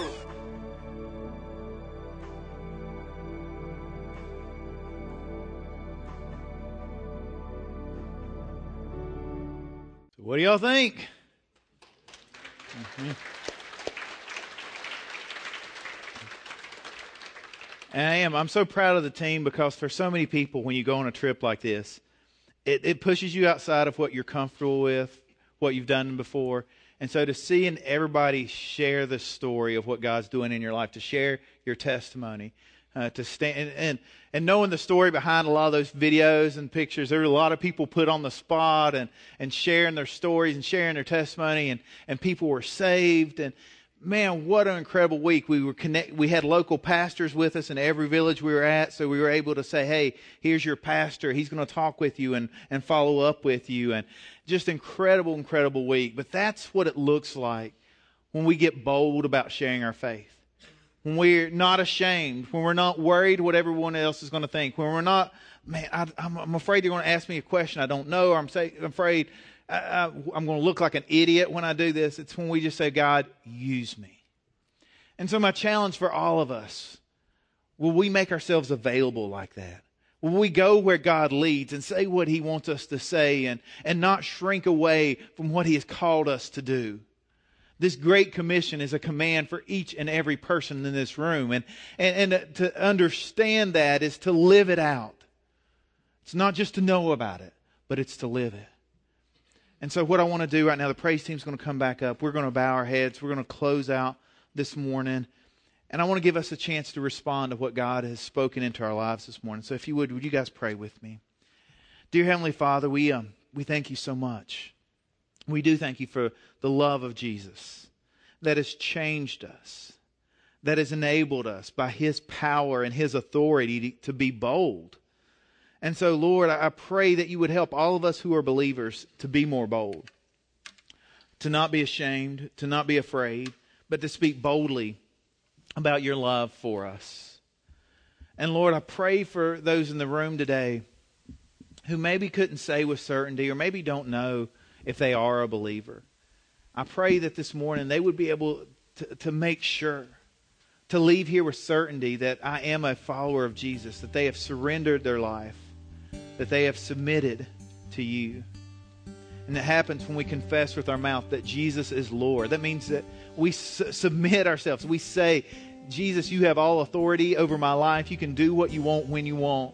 What do y'all think? Mm-hmm. And I am. I'm so proud of the team because for so many people, when you go on a trip like this, it, it pushes you outside of what you're comfortable with, what you've done before. And so to see and everybody share the story of what God's doing in your life, to share your testimony, uh, to stand and, and and knowing the story behind a lot of those videos and pictures, there were a lot of people put on the spot and and sharing their stories and sharing their testimony, and and people were saved. And man, what an incredible week. We were connect, we had local pastors with us in every village we were at, so we were able to say, hey, here's your pastor. He's going to talk with you and, and follow up with you. And just incredible, incredible week. But that's what it looks like when we get bold about sharing our faith. When we're not ashamed, when we're not worried what everyone else is going to think, when we're not, man, I, I'm, I'm afraid they're going to ask me a question I don't know, or I'm, say, I'm afraid I, I, I'm going to look like an idiot when I do this. It's when we just say, God, use me. And so my challenge for all of us, will we make ourselves available like that? Will we go where God leads and say what He wants us to say and, and not shrink away from what He has called us to do? This Great Commission is a command for each and every person in this room. And, and, and to understand that is to live it out. It's not just to know about it, but it's to live it. And so what I want to do right now, the praise team's going to come back up. We're going to bow our heads. We're going to close out this morning. And I want to give us a chance to respond to what God has spoken into our lives this morning. So if you would, would you guys pray with me? Dear Heavenly Father, we um, we thank you so much. We do thank you for the love of Jesus that has changed us, that has enabled us by His power and His authority to be bold. And so, Lord, I pray that you would help all of us who are believers to be more bold, to not be ashamed, to not be afraid, but to speak boldly about your love for us. And Lord, I pray for those in the room today who maybe couldn't say with certainty or maybe don't know if they are a believer. I pray that this morning they would be able to, to make sure, to leave here with certainty that I am a follower of Jesus, that they have surrendered their life, that they have submitted to you. And it happens when we confess with our mouth that Jesus is Lord. That means that we su- submit ourselves. We say, Jesus, you have all authority over my life. You can do what you want when you want.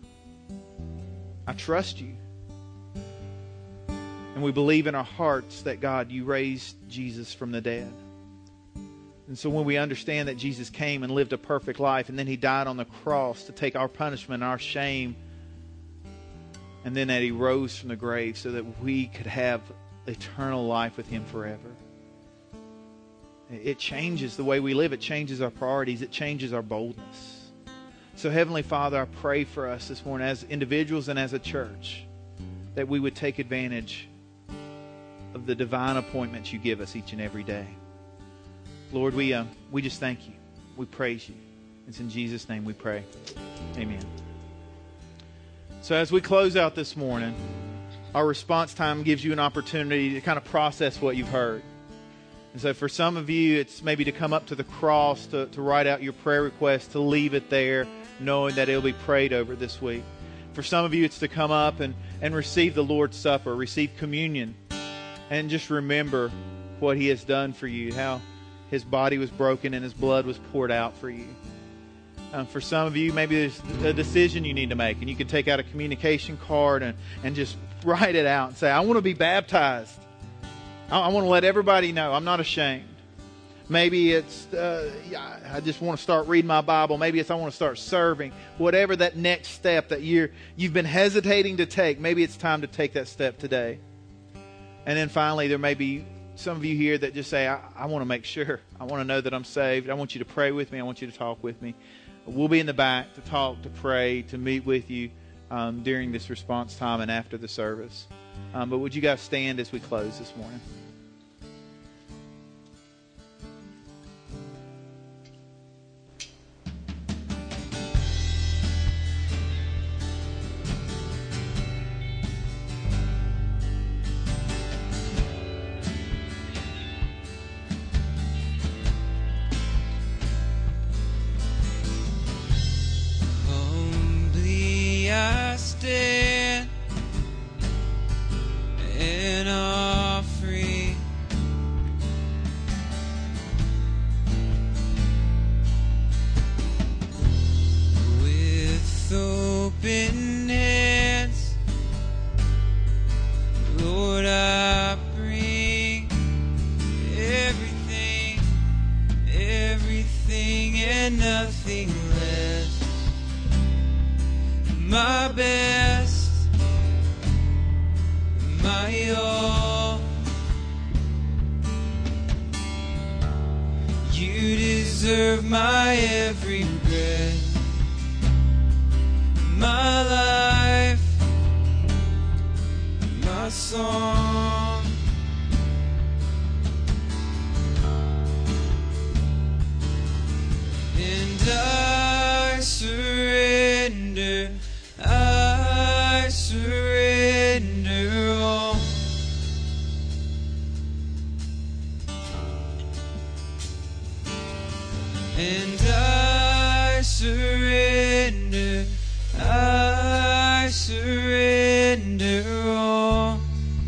I trust you. And we believe in our hearts that, God, you raised Jesus from the dead. And so when we understand that Jesus came and lived a perfect life, and then He died on the cross to take our punishment, our shame, and then that He rose from the grave so that we could have eternal life with Him forever. It changes the way we live. It changes our priorities. It changes our boldness. So Heavenly Father, I pray for us this morning as individuals and as a church that we would take advantage of the divine appointments you give us each and every day. Lord, we uh, we just thank you. We praise you. It's in Jesus' name we pray. Amen. So as we close out this morning, our response time gives you an opportunity to kind of process what you've heard. And so for some of you, it's maybe to come up to the cross, to, to write out your prayer request, to leave it there, knowing that it'll be prayed over this week. For some of you, it's to come up and, and receive the Lord's Supper, receive communion, and just remember what He has done for you, how His body was broken and His blood was poured out for you. Um, for some of you, maybe there's a decision you need to make, and you can take out a communication card and, and just write it out and say, I want to be baptized. I, I want to let everybody know I'm not ashamed. Maybe it's, uh, I just want to start reading my Bible. Maybe it's I want to start serving. Whatever that next step that you're, you've been hesitating to take, maybe it's time to take that step today. And then finally, there may be some of you here that just say, I, I want to make sure. I want to know that I'm saved. I want you to pray with me. I want you to talk with me. We'll be in the back to talk, to pray, to meet with you um, during this response time and after the service. Um, but would you guys stand as we close this morning? I stand in offering. deserve my every breath, my life, my song. And I surrender, I surrender all. And I surrender, I surrender all.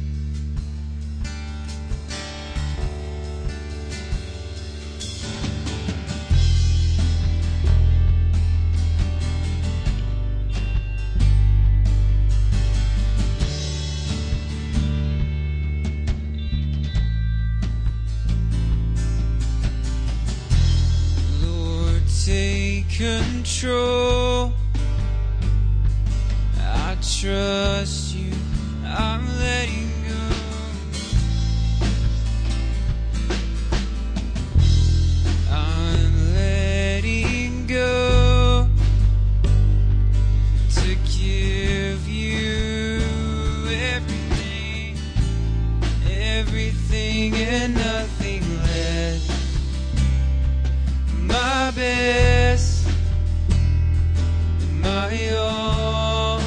Take control. I trust you. I'm letting go. I'm letting go to give you everything, everything and nothing less. My best, my all.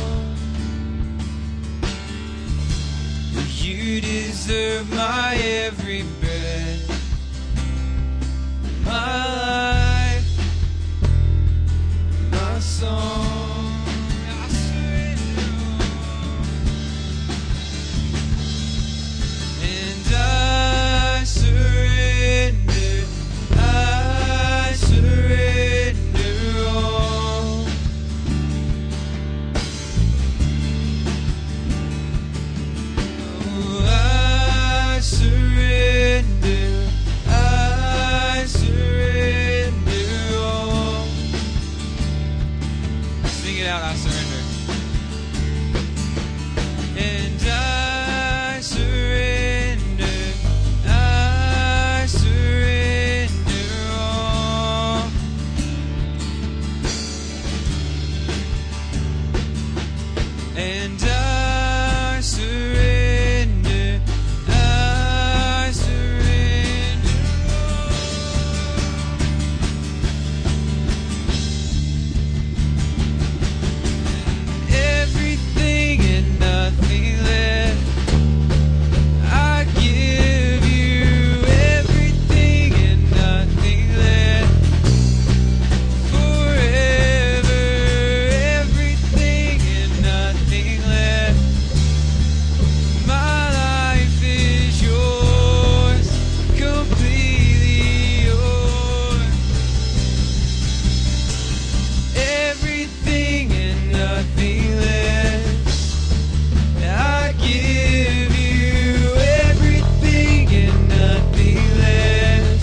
You deserve my every breath, my life, my song. I surrender all. And I surrender, I surrender all. Oh, I surrender, I surrender all. Sing it out, I surrender. And I surrender, I surrender all. And I surrender, I surrender all. Everything and nothing left. I give you everything and nothing left. Forever, everything and nothing left. My life is yours, completely yours. Everything and nothing less. I give you everything and nothing less.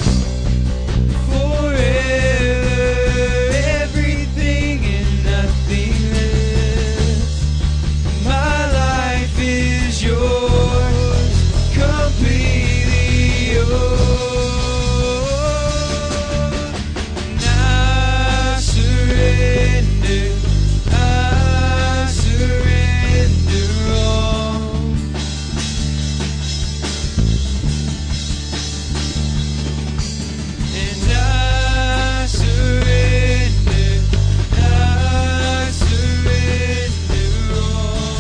Forever, everything and nothing less. My life is yours, completely yours. And I surrender, I surrender all. And I surrender, I surrender all.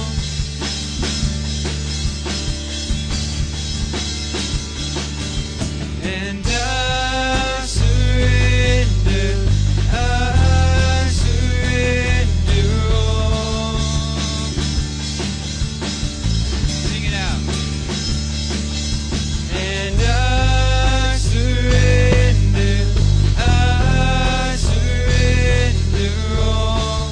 And I surrender, I surrender all. Sing it out. And I surrender, I surrender all.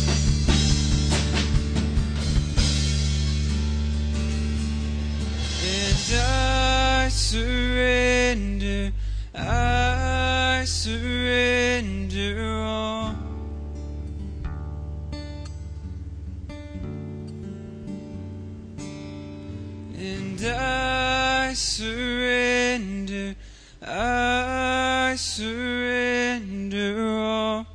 And I surrender, I surrender all. And I surrender, I I surrender all.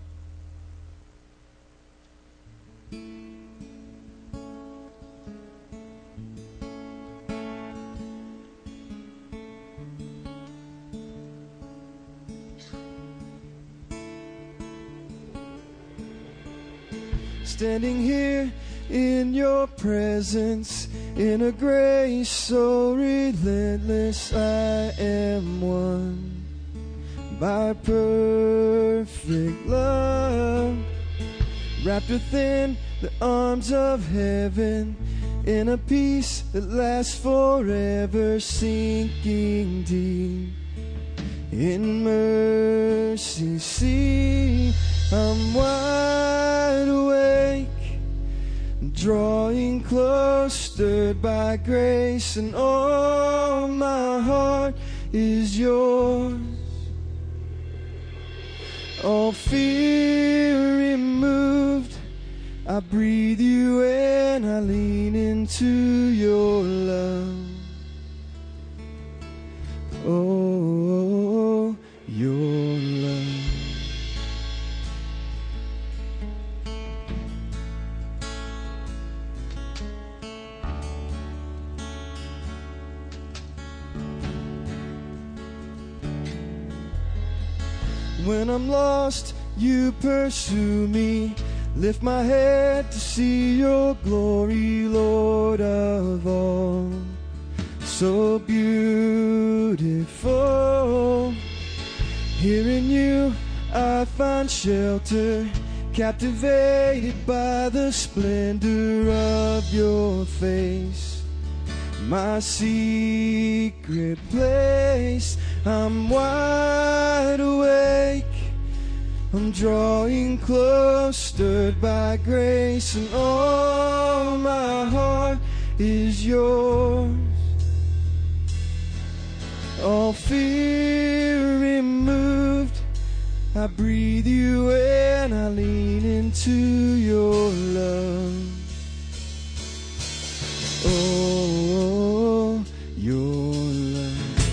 Standing here in your presence, in a grace so relentless, I am won by perfect love. Wrapped within the arms of heaven, in a peace that lasts forever, sinking deep in mercy. See, I'm wide awake, drawing close, stirred by grace, and all my heart is yours. All fear removed, I breathe you in, I lean into your love. Oh, your love. When I'm lost, you pursue me. Lift my head to see your glory, Lord of all. So beautiful. Here in you I find shelter, captivated by the splendor of your face. My secret place, I'm wide awake, I'm drawing close, stirred by grace, and all my heart is yours. All fear removed, I breathe you in, I lean into your love. Oh, your love.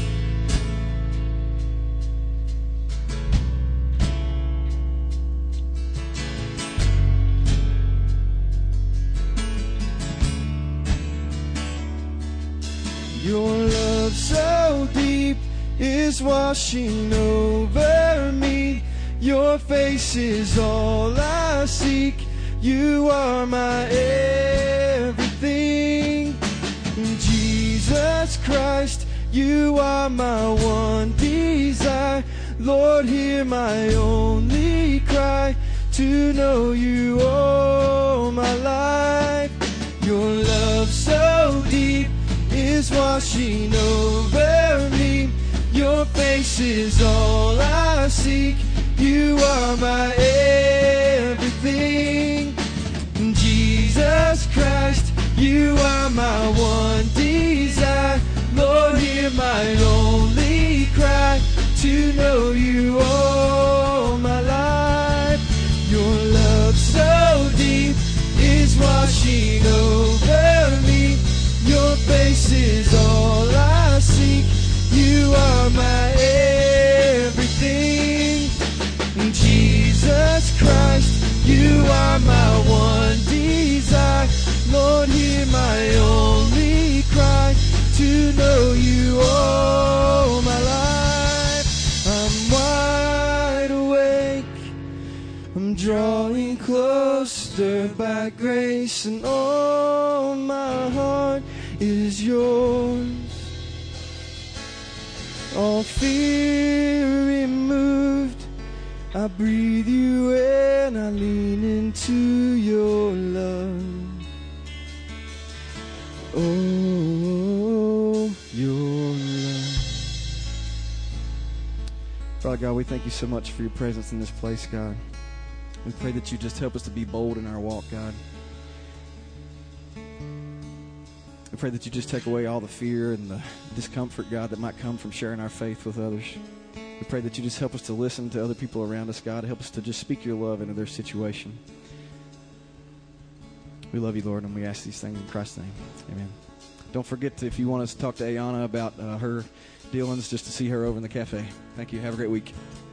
Your love so deep is washing over me. Your face is all I seek. You are my everything. Jesus Christ, you are my one desire. Lord, hear my only cry, to know you all my life. Your love so deep is washing over me. Your face is all I seek. You are my everything. Jesus Christ, you are my one desire. Lord, hear my only cry, to know you all my life. Your love so deep is washing over me. Your face is all I seek. You are my everything. Jesus Christ, you are my one desire. Lord, hear my only cry, to know you all my life. I'm wide awake, I'm drawing close, stirred by grace, and all my heart is yours. All fear removed, I breathe you in, I lean into your love. Oh, your love. Father God, we thank you so much for your presence in this place, God. We pray that you just help us to be bold in our walk, God. We pray that you just take away all the fear and the discomfort, God, that might come from sharing our faith with others. We pray that you just help us to listen to other people around us, God. Help us to just speak your love into their situation. We love you, Lord, and we ask these things in Christ's name. Amen. don't forget to, if you want us to talk to Ayana about uh, her dealings, just to see her over in the cafe. Thank you. Have a great week.